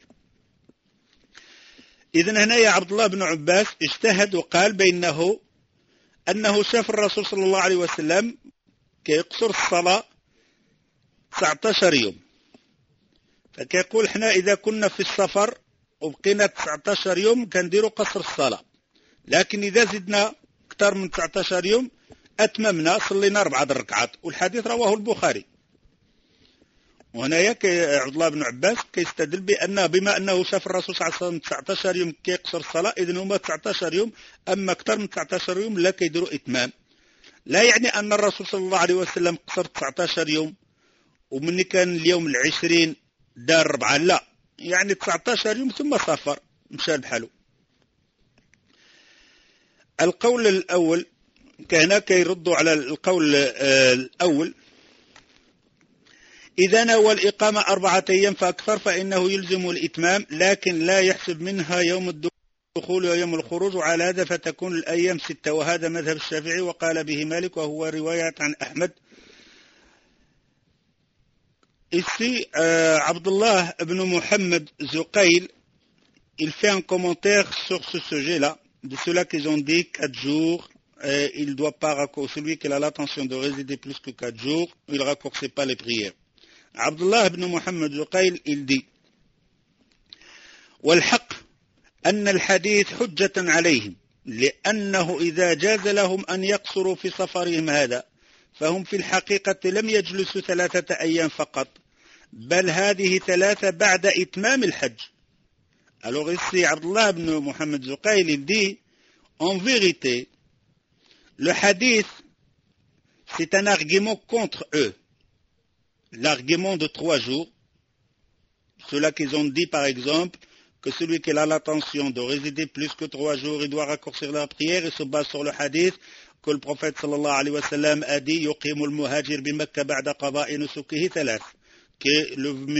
إذن هنا يا عبد الله بن عباس اجتهد وقال بأنه شاف الرسول صلى الله عليه وسلم كيقصر الصلاة 19 يوم. فكيقول احنا إذا كنا في السفر وبقينا 19 يوم كنديروا قصر الصلاة، لكن إذا زدنا أكثر من 19 يوم أتممنا صلينا 4 ركعات. والحديث رواه البخاري. وهنايا عبد الله بن عباس كيستدل بأن بما أنه شاف الرسول صلى الله عليه وسلم 19 يوم كيقصر الصلاة، إذن هما 19 يوم، أما أكثر من 19 يوم لا كيديروا إتمام. لا يعني أن الرسول صلى الله عليه وسلم قصر 19 يوم ومني كان اليوم 20 دار 4، لا، يعني 19 يوم ثم سافر مشى بحاله. القول الأول كان كيردوا على القول الأول، إذا نوى الإقامة 4 أيام فأكثر فإنه يلزم الإتمام، لكن لا يحسب منها يوم الدخول ويوم الخروج، وعلى هذا فتكون الأيام 6، وهذا مذهب الشافعي وقال به مالك وهو رواية عن أحمد. Ici, Abdullah ibn Muhammad Zuqayl, il fait un commentaire sur ce sujet-là, de ceux-là qu'ils ont dit 4 jours, il ne doit pas raccourcir, celui qui a l'intention de résider plus que 4 jours, il ne raccourcit pas les prières. Abdullah ibn Muhammad Zuqayl, il dit والحق أن الحديث حجة عليهم لأنه إذا جاز لهم أن يقصروا في سفرهم هذا فهم في الحقيقة لم يجلسوا 3 أيام فقط، بل هذه 3 بعد إتمام الحج. Alors ici, Abdullah ibn Muhammad Zuqayl, il dit, en vérité, le hadith, c'est un argument contre eux. L'argument de 3 jours, ceux-là qu'ils ont dit par exemple, que celui qui a l'intention de résider plus que 3 jours, il doit raccourcir la prière, et se base sur le hadith que le prophète sallallahu alayhi wa sallam a dit يقيم المهاجر بمكة بعد قضاء نسكه 3، que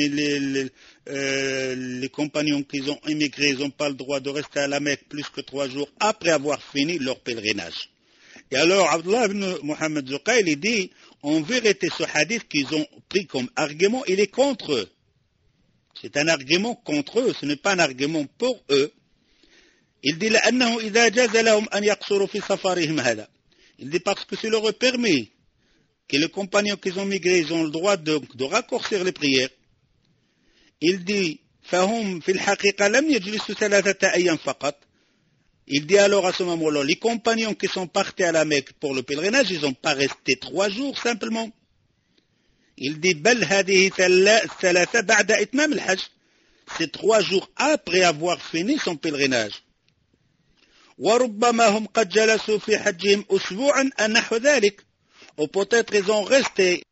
les compagnons qui ont immigré, ils n'ont pas le droit de rester à la Mecque plus que 3 jours après avoir fini leur pèlerinage. Et alors Abdullah ibn Muhammad Zuqayl, il dit, en vérité ce hadith qu'ils ont pris comme argument, il est contre eux. C'est un argument contre eux, ce n'est pas un argument pour eux. Il dit لأنه إذا جاز لهم أن يقصروا في سفرهم هذا. Il dit parce que c'est leur permis que les compagnons qui ont migré, ils ont le droit de raccourcir les prières. Il dit فهم في الحقيقة لم يجلسوا 3 أيام فقط. Il dit alors à ce moment-là, les compagnons qui sont partis à la Mecque pour le pèlerinage, ils n'ont pas resté 3 jours simplement. Il dit بل هذه 3 بعد إتمام الحج. C'est 3 jours après avoir fini son pèlerinage. وربما هم قد جلسوا في حجهم أسبوعا نحو ذلك. Ou peut-être ils ont resté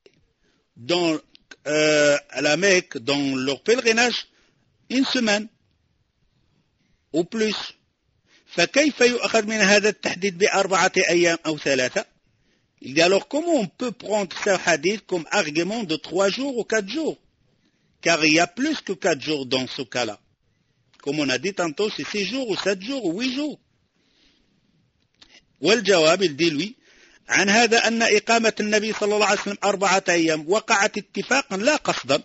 à la Mecque dans leur pèlerinage 1 semaine ou plus. فكيف يؤخذ من هذا التحديد ب4 أيام أو 3؟ Il dit alors comment on peut prendre ce hadith comme argument de 3 jours ou 4 jours? Car il y a plus que 4 jours dans ce cas-là. Comme on a dit tantôt, c'est 6 jours ou 7 jours ou 8 jours. والجواب, il dit lui, عن هذا أن إقامة النبي صلى الله عليه وسلم 4 أيام وقعت اتفاقا لا قصدا.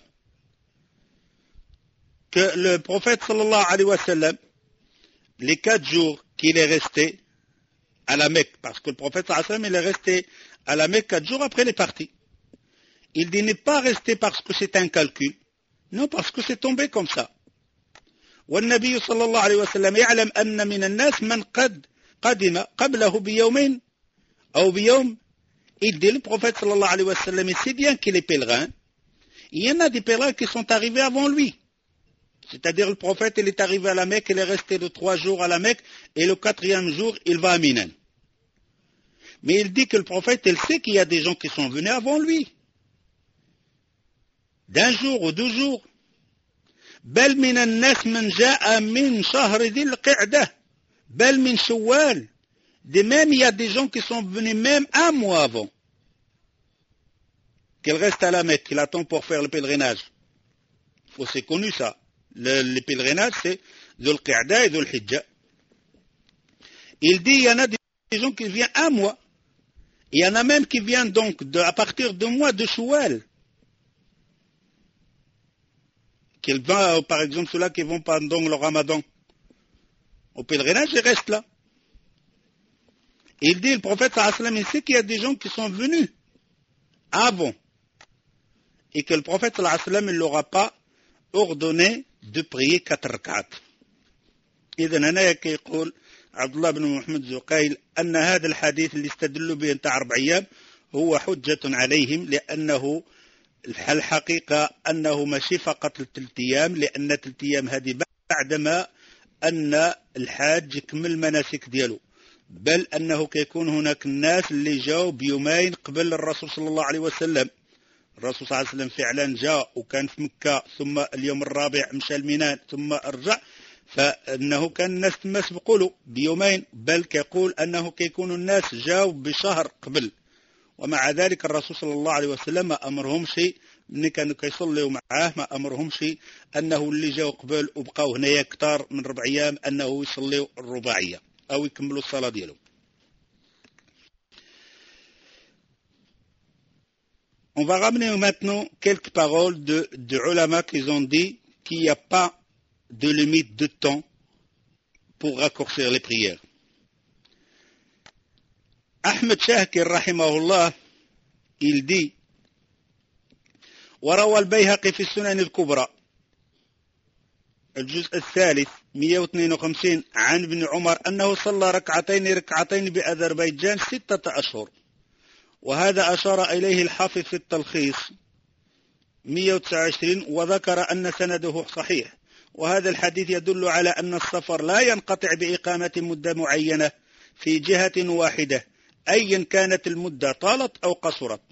Que le prophète sallallahu alayhi wa sallam, les 4 jours qu'il est resté à la Mecque, parce que le prophète sallallahu alayhi wa sallam, il est resté à la Mecque 4 jours après les parties. Il dit n'est pas resté parce que c'est un calcul, non parce que c'est tombé comme ça. والنبي صلى الله عليه وسلم يعلم أن من الناس من قد قدم قبله بيومين أو بيوم. Il dit le prophète sallallahu alayhi wa sallam, il sait bien qu'il est pèlerin. Il y en a des pèlerins qui sont arrivés avant lui. C'est-à-dire le prophète, il est arrivé à la Mecque, il est resté de 3 jours à la Mecque, et le 4e jour, il va à Minan. Mais il dit que le prophète, il sait qu'il y a des gens qui sont venus avant lui. d'1 jour ou 2 jours. بل من الناس من جاء من شهر ذي القعدة بل من شوال. De même, il y a des gens qui sont venus même un mois avant qu'il reste à la Mecque, qu'il attend pour faire le pèlerinage. C'est connu ça. Le pèlerinage, c'est Dhul Qa'da et Dhul Hijjah. Il dit, il y en a des gens qui viennent un mois. Il y en a même qui viennent donc à partir du mois de Shawwal. Qu'ils vont, par exemple, ceux-là qui vont pendant le Ramadan au pèlerinage, ils restent là. Il dit, le prophète sallallahu alayhi wa sallam, il sait qu'il y a des gens qui sont venus avant et que le prophète sallallahu alayhi wa sallam ne leur a pas ordonné de prier 4 rak'at. إذن هنا يقول عبد الله بن محمد زقيل أن هذا الحديث اللي استدلوا به انت 4 أيام هو حجة عليهم لأنه الحقيقة أنه ماشي فقط 3 أيام لأن 3 أيام هذه بعدما أن الحاج يكمل المناسك دياله بل أنه كيكون هناك الناس اللي جاوا بيومين قبل الرسول صلى الله عليه وسلم. الرسول صلى الله عليه وسلم فعلا جاء وكان في مكة ثم اليوم الرابع مشى الميناء ثم رجع فإنه كان الناس ما سبقوا له بيومين بل كيقول أنه كيكون الناس جاوا بشهر قبل ومع ذلك الرسول صلى الله عليه وسلم ما أمرهم شيء ملي كانوا كيصلوا معاه ما أمرهم شيء أنه اللي جاوا قبل وبقاو هنايا كتار من 4 أيام أنه يصلوا الرباعية أو يكملوا الصلاة ديالهم. On va ramener maintenant quelques paroles de ulama qui ont dit qu'il n'y a pas de limite de temps pour raccourcir les prières. Ahmed Shakir rahimahullah il dit وروى البيهقي في السنن الكبرى الجزء الثالث 152 عن ابن عمر أنه صلى ركعتين بأذربيجان 6 أشهر وهذا أشار إليه الحافظ في التلخيص 129 وذكر أن سنده صحيح وهذا الحديث يدل على أن السفر لا ينقطع بإقامة مدة معينة في جهة واحدة أيا كانت المدة طالت أو قصرت.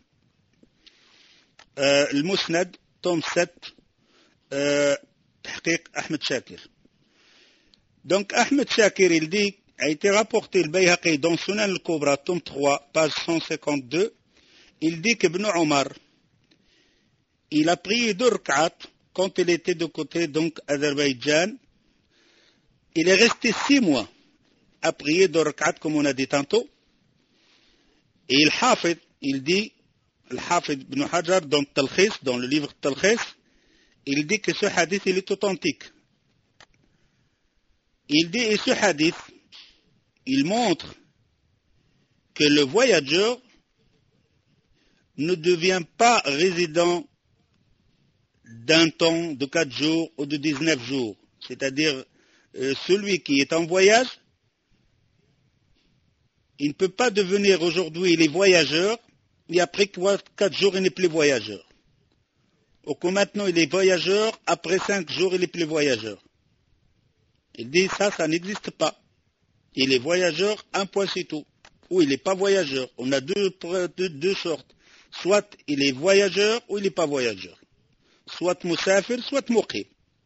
المسند توم 7 تحقيق أحمد شاكر. Donc Ahmed Shakir il dit a été rapporté le Bayhaqi dans Sunan al-Kubra tome 3 page 152 il dit qu'Ibn Omar il a prié 2 rak'at quand il était de côté donc Azerbaïdjan. Il est resté 6 mois à prier 2 rak'at comme on a dit tantôt. Et il Hafid il dit le Hafid Ibn Hajar dans Talkhis dans le livre Talkhis il dit que ce hadith il est authentique. Il dit, et ce hadith, il montre que le voyageur ne devient pas résident d'un temps de 4 jours ou de 19 jours. C'est-à-dire, celui qui est en voyage, il ne peut pas devenir aujourd'hui il est voyageur, et après 4 jours il n'est plus voyageur. Ou que maintenant il est voyageur, après 5 jours il n'est plus voyageur. Il dit ça n'existe pas. Il est voyageur, un point c'est tout. Ou il n'est pas voyageur. On a deux sortes. Soit il est voyageur ou il n'est pas voyageur. Soit musafir, soit muqim.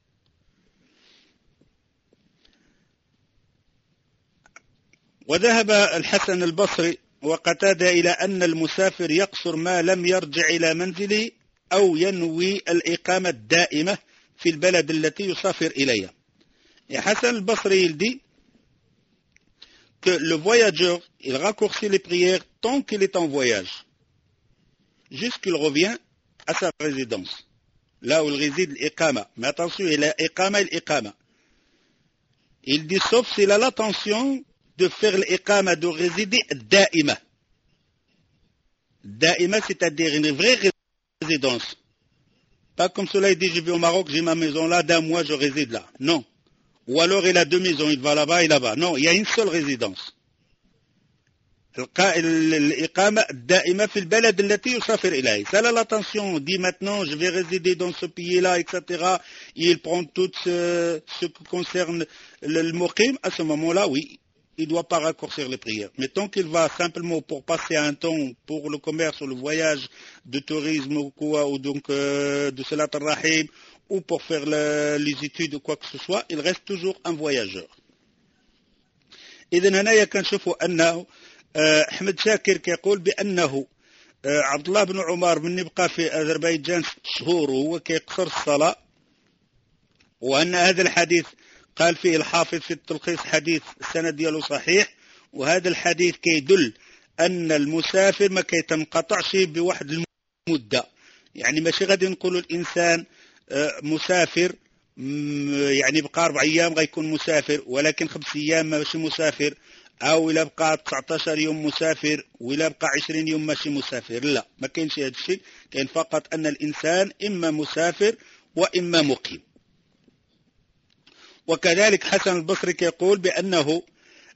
وذهب الحسن البصري وقتادة إلى أن المسافر يقصر ما لم يرجع إلى منزله أو ينوي الإقامة الدائمة في البلد التي يسافر إليها. Et Hassan al-Basri, il dit que le voyageur, il raccourcit les prières tant qu'il est en voyage, jusqu'il revient à sa résidence, là où il réside l'iqama. Mais attention, il a iqama et l'iqama. Il dit sauf s'il a l'intention de faire l'iqama, de résider da'ima. Da'ima, c'est-à-dire une vraie résidence. Pas comme cela, il dit je vais au Maroc, j'ai ma maison là, d'un mois je réside là. Non. Ou alors il a 2 maisons, il va là-bas et là-bas. Non, il y a une seule résidence. الإقامة الدائمة في البلد التي يسافر إليه. Ça là l'attention, dit maintenant je vais résider dans ce pays-là, etc. Il prend tout ce qui concerne le muqim, à ce moment-là, oui, il ne doit pas raccourcir les prières. Mais tant qu'il va simplement pour passer un temps pour le commerce ou le voyage de tourisme ou quoi, ou donc de Salat al-Rahim, ou pour faire les études ou quoi que ce soit, il reste toujours un voyageur. إذن هنايا كنشوفوا أنه أحمد شاكر كيقول بأنه عبد الله بن عمر من يبقى في أذربيجان 6 شهور وهو كيقصر الصلاة، وأن هذا الحديث قال فيه الحافظ في التلخيص حديث السند ديالو صحيح، وهذا الحديث كيدل أن المسافر ما كيتنقطعش بواحد المدة، يعني ماشي غادي نقولوا الإنسان مسافر يعني بقى 4 أيام غيكون مسافر، ولكن 5 أيام ماشي مسافر، أو إلا بقى 19 يوم مسافر وإلا بقى 20 يوم ماشي مسافر. لا، ما كاينش هذا الشيء، كاين فقط أن الإنسان إما مسافر وإما مقيم. وكذلك حسن البصري كيقول بأنه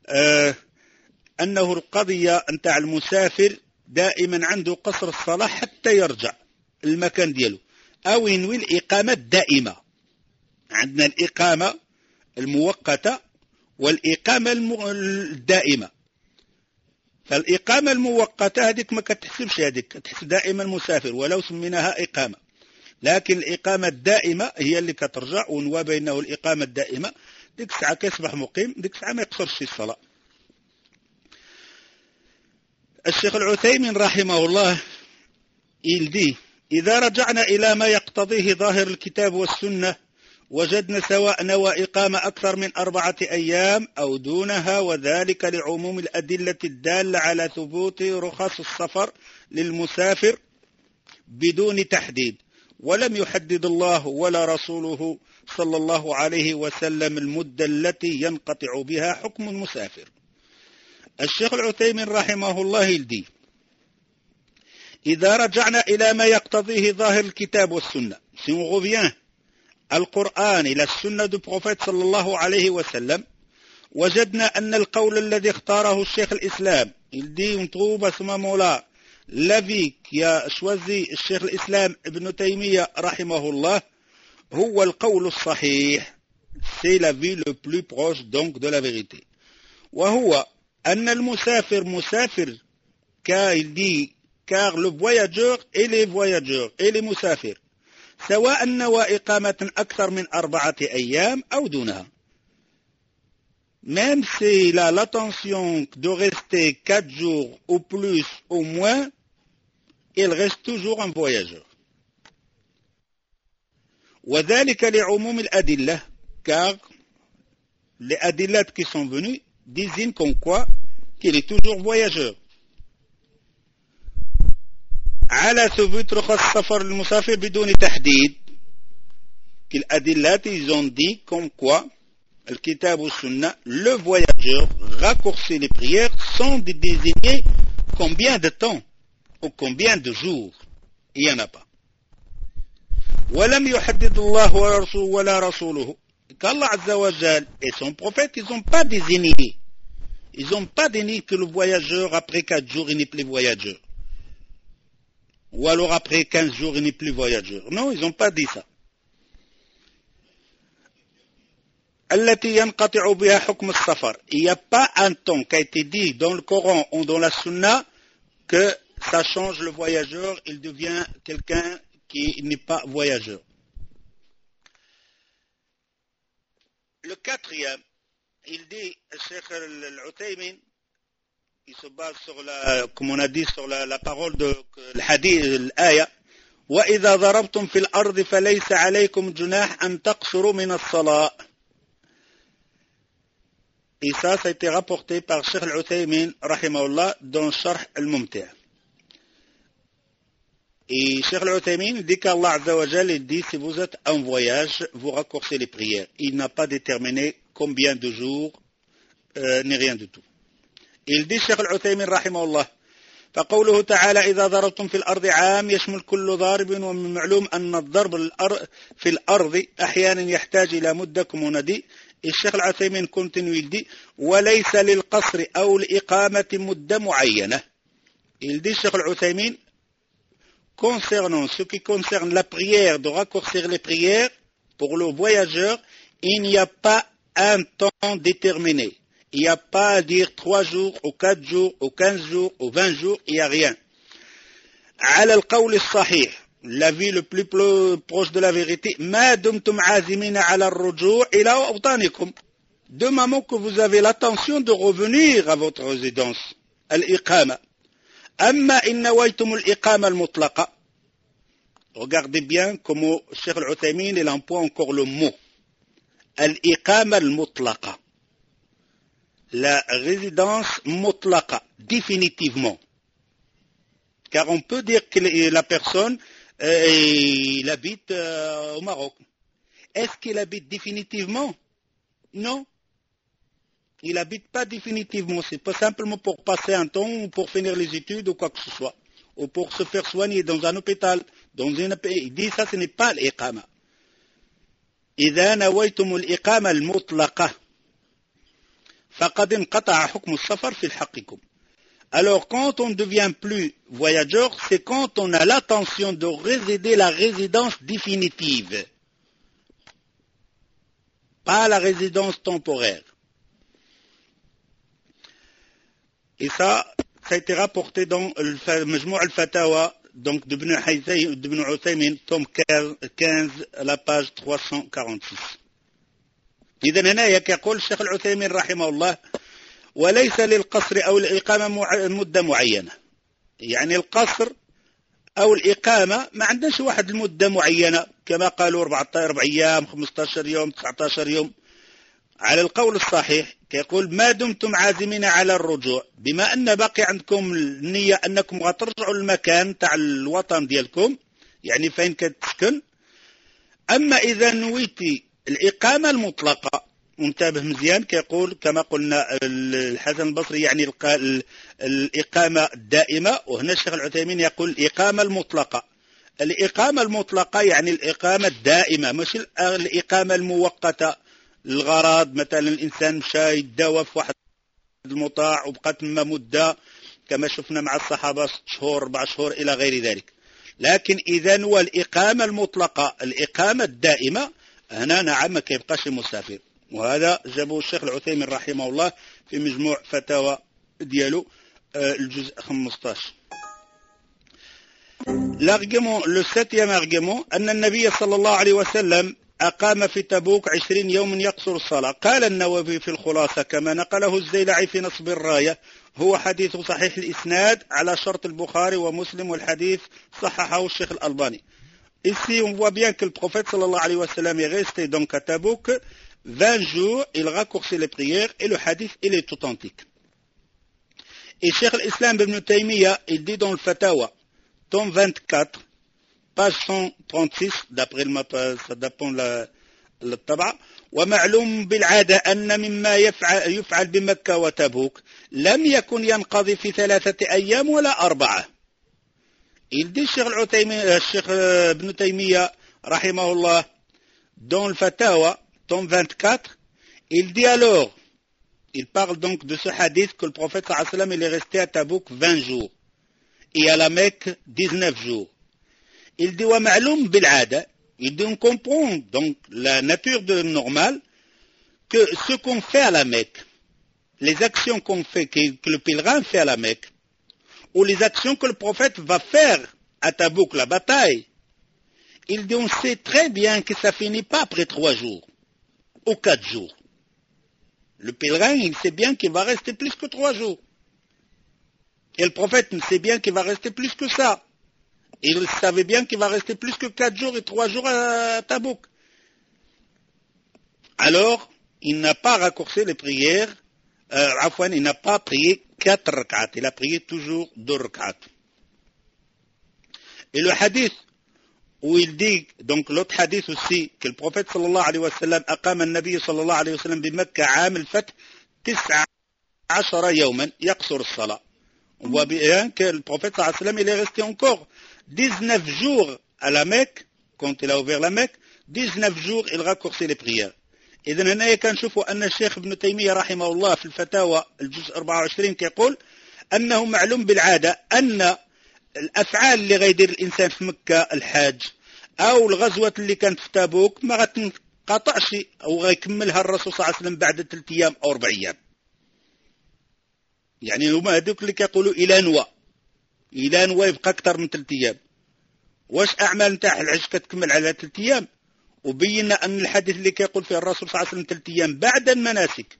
أنه القضية نتاع المسافر دائما عنده قصر الصلاة حتى يرجع المكان ديالو، أو ينوي الإقامة الدائمة. عندنا الإقامة المؤقتة والإقامة الدائمة. فالإقامة المؤقتة هذيك ما كتحسبش، هذيك كتحسب دائما مسافر ولو سميناها إقامة، لكن الإقامة الدائمة هي اللي كترجع، ونوى بينه الإقامة الدائمة ديك الساعة كيصبح مقيم، ديك الساعة ما يقصرش الصلاة. الشيخ العثيمين رحمه الله يلدي: إذا رجعنا إلى ما يقتضيه ظاهر الكتاب والسنة وجدنا سواء نوى إقامة أكثر من 4 أيام أو دونها، وذلك لعموم الأدلة الدالة على ثبوت رخص السفر للمسافر بدون تحديد، ولم يحدد الله ولا رسوله صلى الله عليه وسلم المدة التي ينقطع بها حكم المسافر. الشيخ العثيمين رحمه الله يلدي: إذا رجعنا إلى ما يقتضيه ظاهر الكتاب والسنة، si on revient القرآن إلى السنة du prophète صلى الله عليه وسلم، وجدنا أن القول الذي اختاره الشيخ الإسلام، il dit on trouve à ce moment-là l'avis qui a choisi الشيخ الإسلام ابن تيمية رحمه الله هو القول الصحيح، c'est l'avis le plus proche donc de la vérité. وهو أن المسافر مسافر car il dit car le voyageur et les voyageurs et les مسافر سواء نوى إقامة أكثر من 4 أيام أو دونها. Même s'il a l'intention de rester 4 jours ou plus ou moins, il reste toujours un voyageur. وذلك لعموم الأدلة, car les adillat qui sont venus désignent comme quoi qu'il est toujours voyageur. على ثبوت رخص السفر للمسافر بدون تحديد، الأدلة ils ont dit comme quoi الكتاب والسنة le voyageur raccourcit les prières sans désigner combien de temps ou combien de jours, il n'y en a pas. ولم يحدد الله ولا رسوله, qu'Allah Azza wa Jal et son prophète ils n'ont pas désigné, ils n'ont pas désigné que le voyageur après 4 jours il n'est plus voyageur, ou alors après 15 jours il n'est plus voyageur. Non, ils n'ont pas dit ça. التي ينقطع بها حكم السفر. Il n'y a pas un temps qui a été dit dans le Coran ou dans la Sunna que ça change le voyageur, il devient quelqu'un qui n'est pas voyageur. Le 4e, il dit, Cheikh Al-Uthaymin, il se base sur la, comme on a dit, sur la parole de l'hadith, l'aya. وَإِذَا ضَرَبْتُمْ فِي الْأَرْضِ فَلَيْسَ عَلَيْكُمْ جُنَاحٌ أَن تَقْصُرُوا مِنَ الصَّلَاةِ. Et ça a été rapporté par Cheikh Al-Uthaymin, rahimahullah, dans Sharh Al-Mumti'. Et Cheikh Al-Uthaymin dit qu'Allah Azza wa Jal dit si vous êtes en voyage, vous raccourcez les prières. Il n'a pas déterminé combien de jours, ni rien du tout. Il dit Cheikh Al-Uthaymin, rahimahullah, فقوله تعالى إذا ضربتم في الأرض عام يشمل كل ضارب، ومن معلوم أن الضرب في الأرض أحيانا يحتاج إلى مدة كما ندي. الشيخ العثيمين continue il dit وليس للقصر أو الإقامة مدة معينة. Il dit Cheikh Al-Uthaymin concernant ce qui concerne la prière, de raccourcir les prières pour le voyageur, il n'y a pas un temps déterminé. Il n'y a pas à dire 3 jours, ou 4 jours, ou 15 jours, ou 20 jours, il n'y a rien. على القول الصحيح, l'avis le plus proche de la vérité, ما دمتم عازمين على الرجوع إلى أوطانكم. De moment que vous avez l'intention de revenir à votre résidence. الإقامة. أما إن نويتم الإقامة المطلقة. Regardez bien comment Cheikh Al-Uthaymin il emploie encore le mot. الإقامة المطلقة. La résidence mutlaqa, définitivement. Car on peut dire que la personne il habite au Maroc. Est-ce qu'il habite définitivement? Non. Il n'habite pas définitivement. C'est pas simplement pour passer un temps ou pour finir les études ou quoi que ce soit. Ou pour se faire soigner dans un hôpital. Il dit ça, ce n'est pas l'iqama. إذا نويتم الإقامة المطلقة فقد انقطع حكم السفر في حقكم. Alors, quand on ne devient plus voyageur, c'est quand on a l'intention de résider la résidence définitive, pas la résidence temporaire. Et ça a été rapporté dans le Majmou' al-Fatawa, donc d'Ibn Uthaymin, tome 15, la page 346. إذن هنا يقول الشيخ العثيمين رحمه الله وليس للقصر أو الإقامة مدة معينة. يعني القصر أو الإقامة ما عندناش واحد المدة معينة كما قالوا 4 أيام 15 يوم 19 يوم. على القول الصحيح يقول ما دمتم عازمين على الرجوع بما أن باقي عندكم النية أنكم غترجعوا المكان تاع الوطن ديالكم يعني فين كتسكن. أما إذا نويتي الإقامة المطلقة منتبه مزيان كيقول كما قلنا الحسن البصري يعني الإقامة الدائمة وهنا الشيخ العثيمين يقول الإقامة المطلقة. الإقامة المطلقة يعني الإقامة الدائمة مش الإقامة المؤقتة الغرض. مثلا الإنسان مشى يداوى في واحد المطاع وبقى تما مدة كما شفنا مع الصحابة 6 شهور 4 شهور إلى غير ذلك. لكن إذا هو الإقامة المطلقة الإقامة الدائمة هنا نعم ما كيبقاش مسافر. وهذا جابه الشيخ العثيمين رحمه الله في مجموع فتاوى ديالو الجزء 15. l'argument le 7e argument أن النبي صلى الله عليه وسلم أقام في تبوك 20 يوما يقصر الصلاة. قال النووي في الخلاصة كما نقله الزيلعي في نصب الراية هو حديث صحيح الإسناد على شرط البخاري ومسلم والحديث صححه الشيخ الألباني. Ici, on voit bien que le prophète sallallahu alayhi wa sallam est resté donc à Tabouk 20 jours, il raccourcit les prières et le hadith, il est authentique. Et Cheikh al-Islam ibn Taymiyyah, il dit dans le Fatawa, tome 24, page 136, d'après le ça dépend le tabac, ومعلوم بالعادة أن مما يفعل بمكة وتبوك لم يكن ينقضي في 3 أيام ولا 4. Il dit Cheikh Ibn Taymiyyah, rahimahullah, dans le Fatawa, tome 24, il dit alors, il parle donc de ce hadith que le prophète sallallahu alayhi wa sallam il est resté à Tabouk 20 jours et à la Mecque 19 jours. Il dit wa ma'loum bil'ada, il dit on comprend donc la nature normale que ce qu'on fait à la Mecque, les actions qu'on fait, que le pèlerin fait à la Mecque, ou les actions que le prophète va faire à Tabouk, la bataille, il dit on sait très bien que ça finit pas après 3 jours ou 4 jours. Le pèlerin, il sait bien qu'il va rester plus que 3 jours. Et le prophète, il sait bien qu'il va rester plus que ça. Il savait bien qu'il va rester plus que 4 jours et 3 jours à Tabouk. Alors, il n'a pas raccourci les prières, il n'a pas prié 4 rak'at, il a prié toujours 2 rak'at. Et le hadith où il dit, donc l'autre hadith aussi, que le prophète sallallahu alayhi wa sallam aqama an-nabiy sallallahu alayhi wa sallam bi Makkah عام الفتح 19 يوما يقصر الصلاة. On voit bien que le prophète sallallahu alayhi wa sallam il est resté encore 19 jours à la Mecque, quand il a ouvert la Mecque, 19 jours il raccourcit les prières. إذن هنا كنشوفوا أن الشيخ ابن تيمية رحمه الله في الفتاوى الجزء 24 كيقول أنه معلوم بالعادة أن الأفعال اللي غيدير الإنسان في مكة الحاج أو الغزوة اللي كانت في تابوك ما غتنقطعش أو غيكملها الرسول صلى الله عليه وسلم بعد 3 أيام أو 4 أيام. يعني هما هذوك اللي كيقولوا إلى نوى يبقى أكثر من 3 أيام. واش أعمال نتاع الحج كتكمل على 3 أيام؟ وبينا أن الحديث اللي كيقول فيه الرسول صلى الله عليه وسلم 3 أيام بعد المناسك.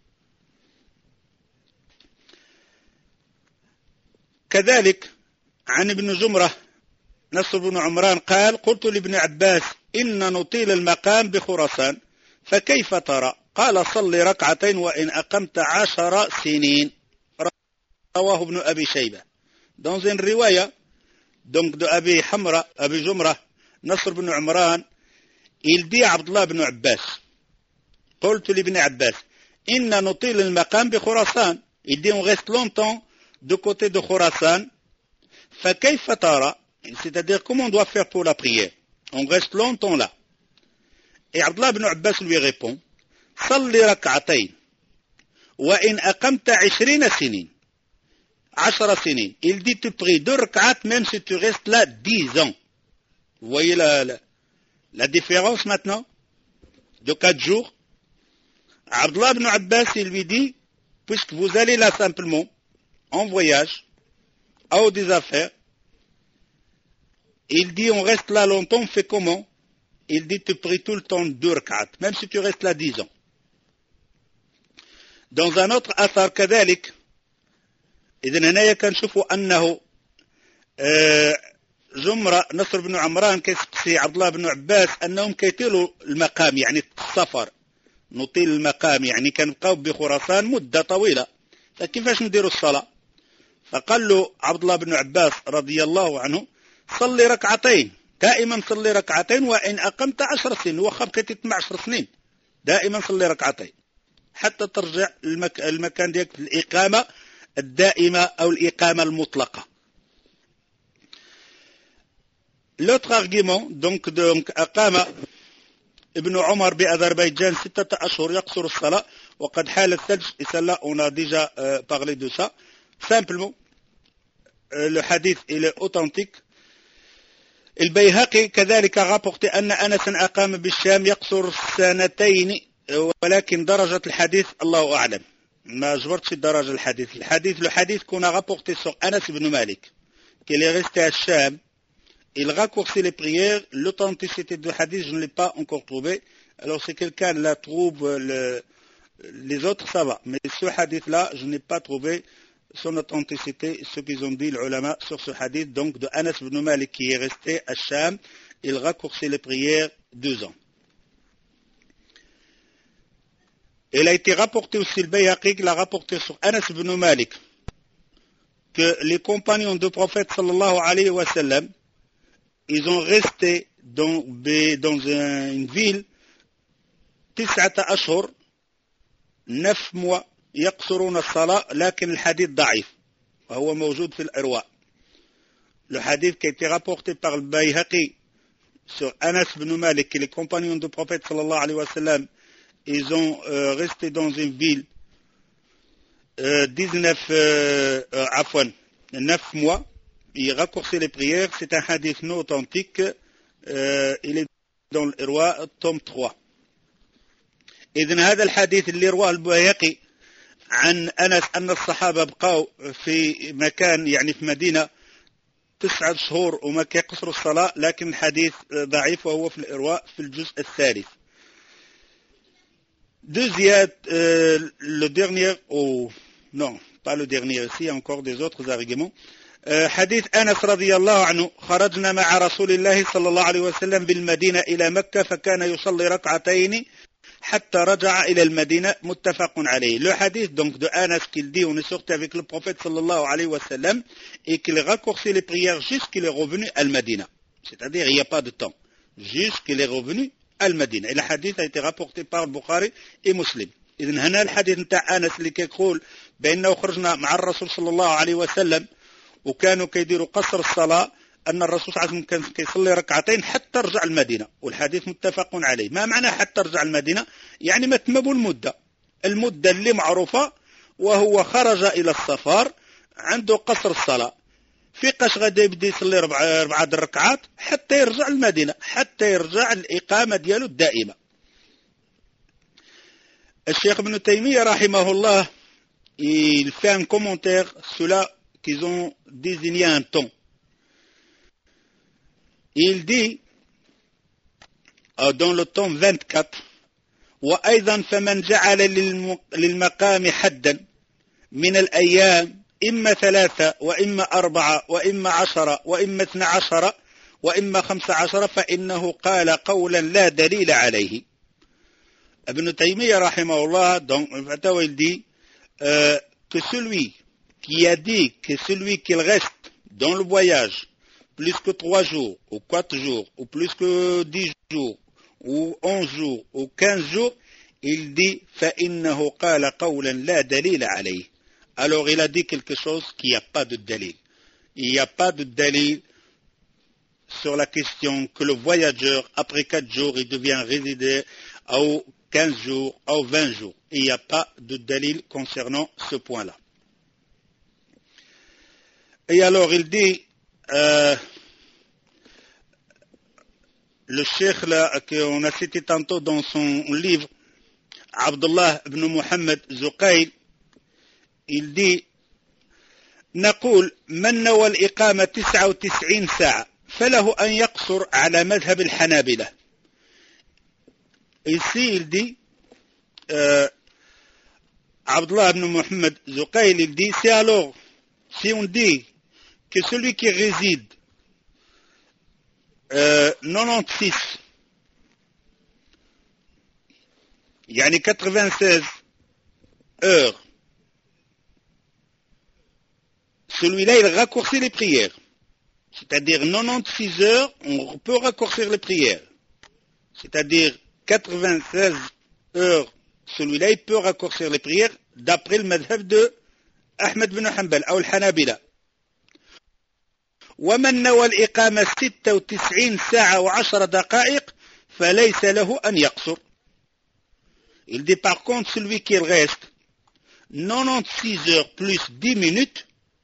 كذلك عن ابن جمرة نصر بن عمران قال: قلت لابن عباس: إن نطيل المقام بخراسان فكيف ترى؟ قال: صل ركعتين وإن أقمت 10 سنين. رواه ابن أبي شيبة. dans une رواية donc de أبي جمرة نصر بن عمران il dit à Abdullah ibn Abbas: قلت لابن عباس: إن نطيل المقام بخراسان. Il dit on reste longtemps de côté de Khurasan. فكيف ترى? C'est-à-dire comment on doit faire pour la prière. On reste longtemps là. Et Abdullah ibn Abbas lui répond: صل ركعتين وإن أقمت 20 سنين. 10 سنين. Il dit tu pries 2 rak'at même si tu restes là 10 ans. Vous voyez la différence maintenant de 4 jours. Abdullah ibn Abbas il lui dit: puisque vous allez là simplement en voyage ou des affaires, il dit on reste là longtemps, on fait comment? Il dit tu pries tout le temps 2 rak'at même si tu restes là 10 ans. Dans un autre athar كذلك إذن هنايا كنشوفوا أنه جمرة نصر بن عمران كيسقسي عبد الله بن عباس أنهم كيطيلوا المقام يعني السفر. نطيل المقام يعني كنبقاو بخراسان مدة طويلة، فكيفاش نديروا الصلاة؟ فقال له عبد الله بن عباس رضي الله عنه: صلي ركعتين، دائما صلي ركعتين وإن أقمت 10 سنين. وخا بقيت 10 سنين دائما صلي ركعتين حتى ترجع المكان ديالك في الإقامة الدائمة أو الإقامة المطلقة. L'autre argument donc أقام ابن عمر بأذربيجان 6 أشهر يقصر الصلاة وقد حال الثلج. Et celle-là on a déjà parlé de ça. Simplement le hadith il est authentique. البيهقي كذلك rapporté أن أنس أقام بالشام يقصر 2 سنين ولكن درجة الحديث الله أعلم. ما جبرتش الدرجة le hadith qu'on a rapporté sur Anas ibn Malik qu'il est resté à Cham. Il raccourcit les prières. L'authenticité du hadith je ne l'ai pas encore trouvé. Alors si quelqu'un la trouve, les autres ça va, mais ce hadith là je n'ai pas trouvé son authenticité, ce qu'ils ont dit les ulama sur ce hadith donc de Anas ibn Malik qui est resté à Cham. Il raccourcit les prières 2 ans. Il a été rapporté aussi le Bayhaqi qui l'a rapporté sur Anas ibn Malik que les compagnons du prophète sallallahu alayhi wa sallam ils ont resté dans une ville 9 أشهر 9 mois يقصرون الصلاة لكن الحديث ضعيف وهو موجود في الإرواء. Le hadith qui a été rapporté par le Bayhaqi sur Anas ibn Malik que les compagnons du prophète sallallahu alayhi wa sallam ils ont resté dans une ville 9 mois. Il raccourcit les prières. C'est un hadith non authentique. Il est dans l'Irwa, tome 3. إذن هذا الحديث اللي رواه البيهقي عن أنس أن الصحابة بقوا في مكان يعني في مدينة 9 شهور وما كيقصروا الصلاة لكن الحديث ضعيف وهو في الإرواء في الجزء الثالث. Deuxième, le dernier, non, pas le dernier, ici, il y a encore des autres arguments. حديث أنس رضي الله عنه: خرجنا مع رسول الله صلى الله عليه وسلم بالمدينة إلى مكة فكان يصلي ركعتين حتى رجع إلى المدينة متفق عليه. Le hadith donc de Anas qu'il dit on est sorti avec le prophète sallallahu alayhi wa sallam et qu'il raccourcit les prières jusqu'il est revenu à Al-Madina. C'est-à-dire il n'y a pas de temps. Jusqu'il est revenu المدينة. إلى حديث a été rapporté par البخاري et مسلم. إذن هنا الحديث نتاع أنس اللي كيقول بأنه خرجنا مع الرسول صلى الله عليه وسلم وكانوا كيديروا قصر الصلاة أن الرسول صلى الله عليه وسلم كان كيصلي ركعتين حتى رجع المدينة والحديث متفق عليه. ما معنى حتى رجع المدينة؟ يعني ما تمموا المدة اللي معروفة وهو خرج إلى السفر عنده قصر الصلاة فيقاش غادي يبدي يصلي 4 ركعات حتى يرجع المدينة حتى يرجع الإقامة ديالو الدائمة. الشيخ ابن تيمية رحمه الله il fait un commentaire sur là qu'ils ont désigné un temps. Il dit dans le temps 24 وأيضا فمن جعل للمقام حدا من الأيام إما 3 وإما 4 وإما 10 وإما 12 وإما 15 فإنه قال قولا لا دليل عليه. Ibn Taymiyyah rahimahullah dans le Fatawa il dit que celui qui a dit que celui qui reste dans le voyage plus que 3 jours ou 4 jours ou plus que 10 jours ou 11 jours ou 15 jours, il dit فإنه قال قولا لا دليل عليه. Alors il a dit quelque chose qui n'y a pas de dalil. Il n'y a pas de dalil sur la question que le voyageur après 4 jours il devient résident ou 15 jours ou 20 jours. Il n'y a pas de dalil concernant ce point-là. Et alors il dit le cheikh là qu'on a cité tantôt dans son livre Abdullah ibn Muhammad Zuqayl, il dit نقول من نوى الإقامة 99 ساعة فله أن يقصر على مذهب الحنابلة. Ici il dit Abdullah ibn Muhammad Zuqayl, il dit c'est alors si on dit que celui qui réside 96 يعني 96 heures, celui-là il raccourcit les prières, c'est-à-dire 96 heures on peut raccourcir les prières, c'est-à-dire 96 heures celui-là il peut raccourcir les prières d'après le madhab de Ahmed bin Hanbal ou al-Hanabila. ومن نوى الإقامة 96 ساعة و10 دقائق فليس له أن يقصر. Il dit par contre celui qui reste 96 heures plus 10 minutes,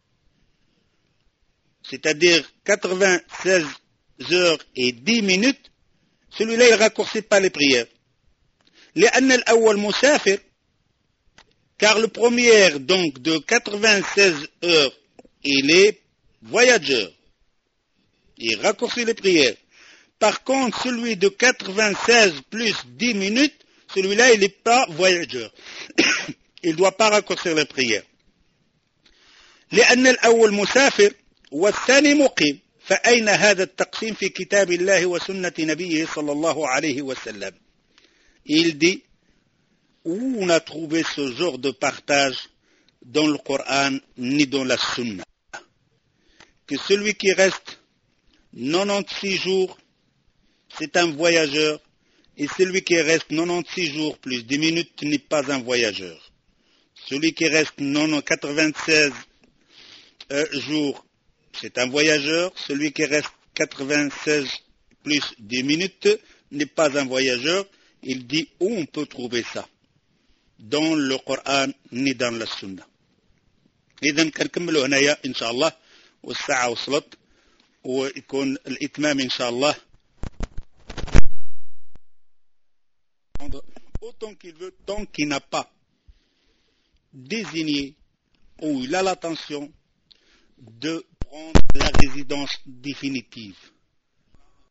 c'est-à-dire 96 heures et 10 minutes, celui-là il ne raccourcit pas les prières. لأن الأول مسافر, car le premier donc de 96 heures il est voyageur, il raccourcit les prières. Par contre celui de 96 plus 10 minutes, celui-là il n'est pas voyageur, il ne doit pas raccourcir les prières. لأن الأول مسافر والثاني مقيم فأين هذا التقسيم في كتاب الله وسنة نبيه صلى الله عليه وسلم. Il dit où on a trouvé ce genre de partage dans le Coran ni dans la Sunna, que celui qui reste 96 jours c'est un voyageur et celui qui reste 96 jours plus 10 minutes n'est pas un voyageur. Celui qui reste 96 jours c'est un voyageur, celui qui reste 96 plus 10 minutes n'est pas un voyageur. Il dit où on peut trouver ça dans le Coran ni dans la Sunna. إذن كنكملوا هنايا إن شاء الله والساعة وصلت ويكون الإتمام إن شاء الله autant qu'il veut, tant qu'il n'a pas désigné ou il a l'intention de prendre la résidence définitive.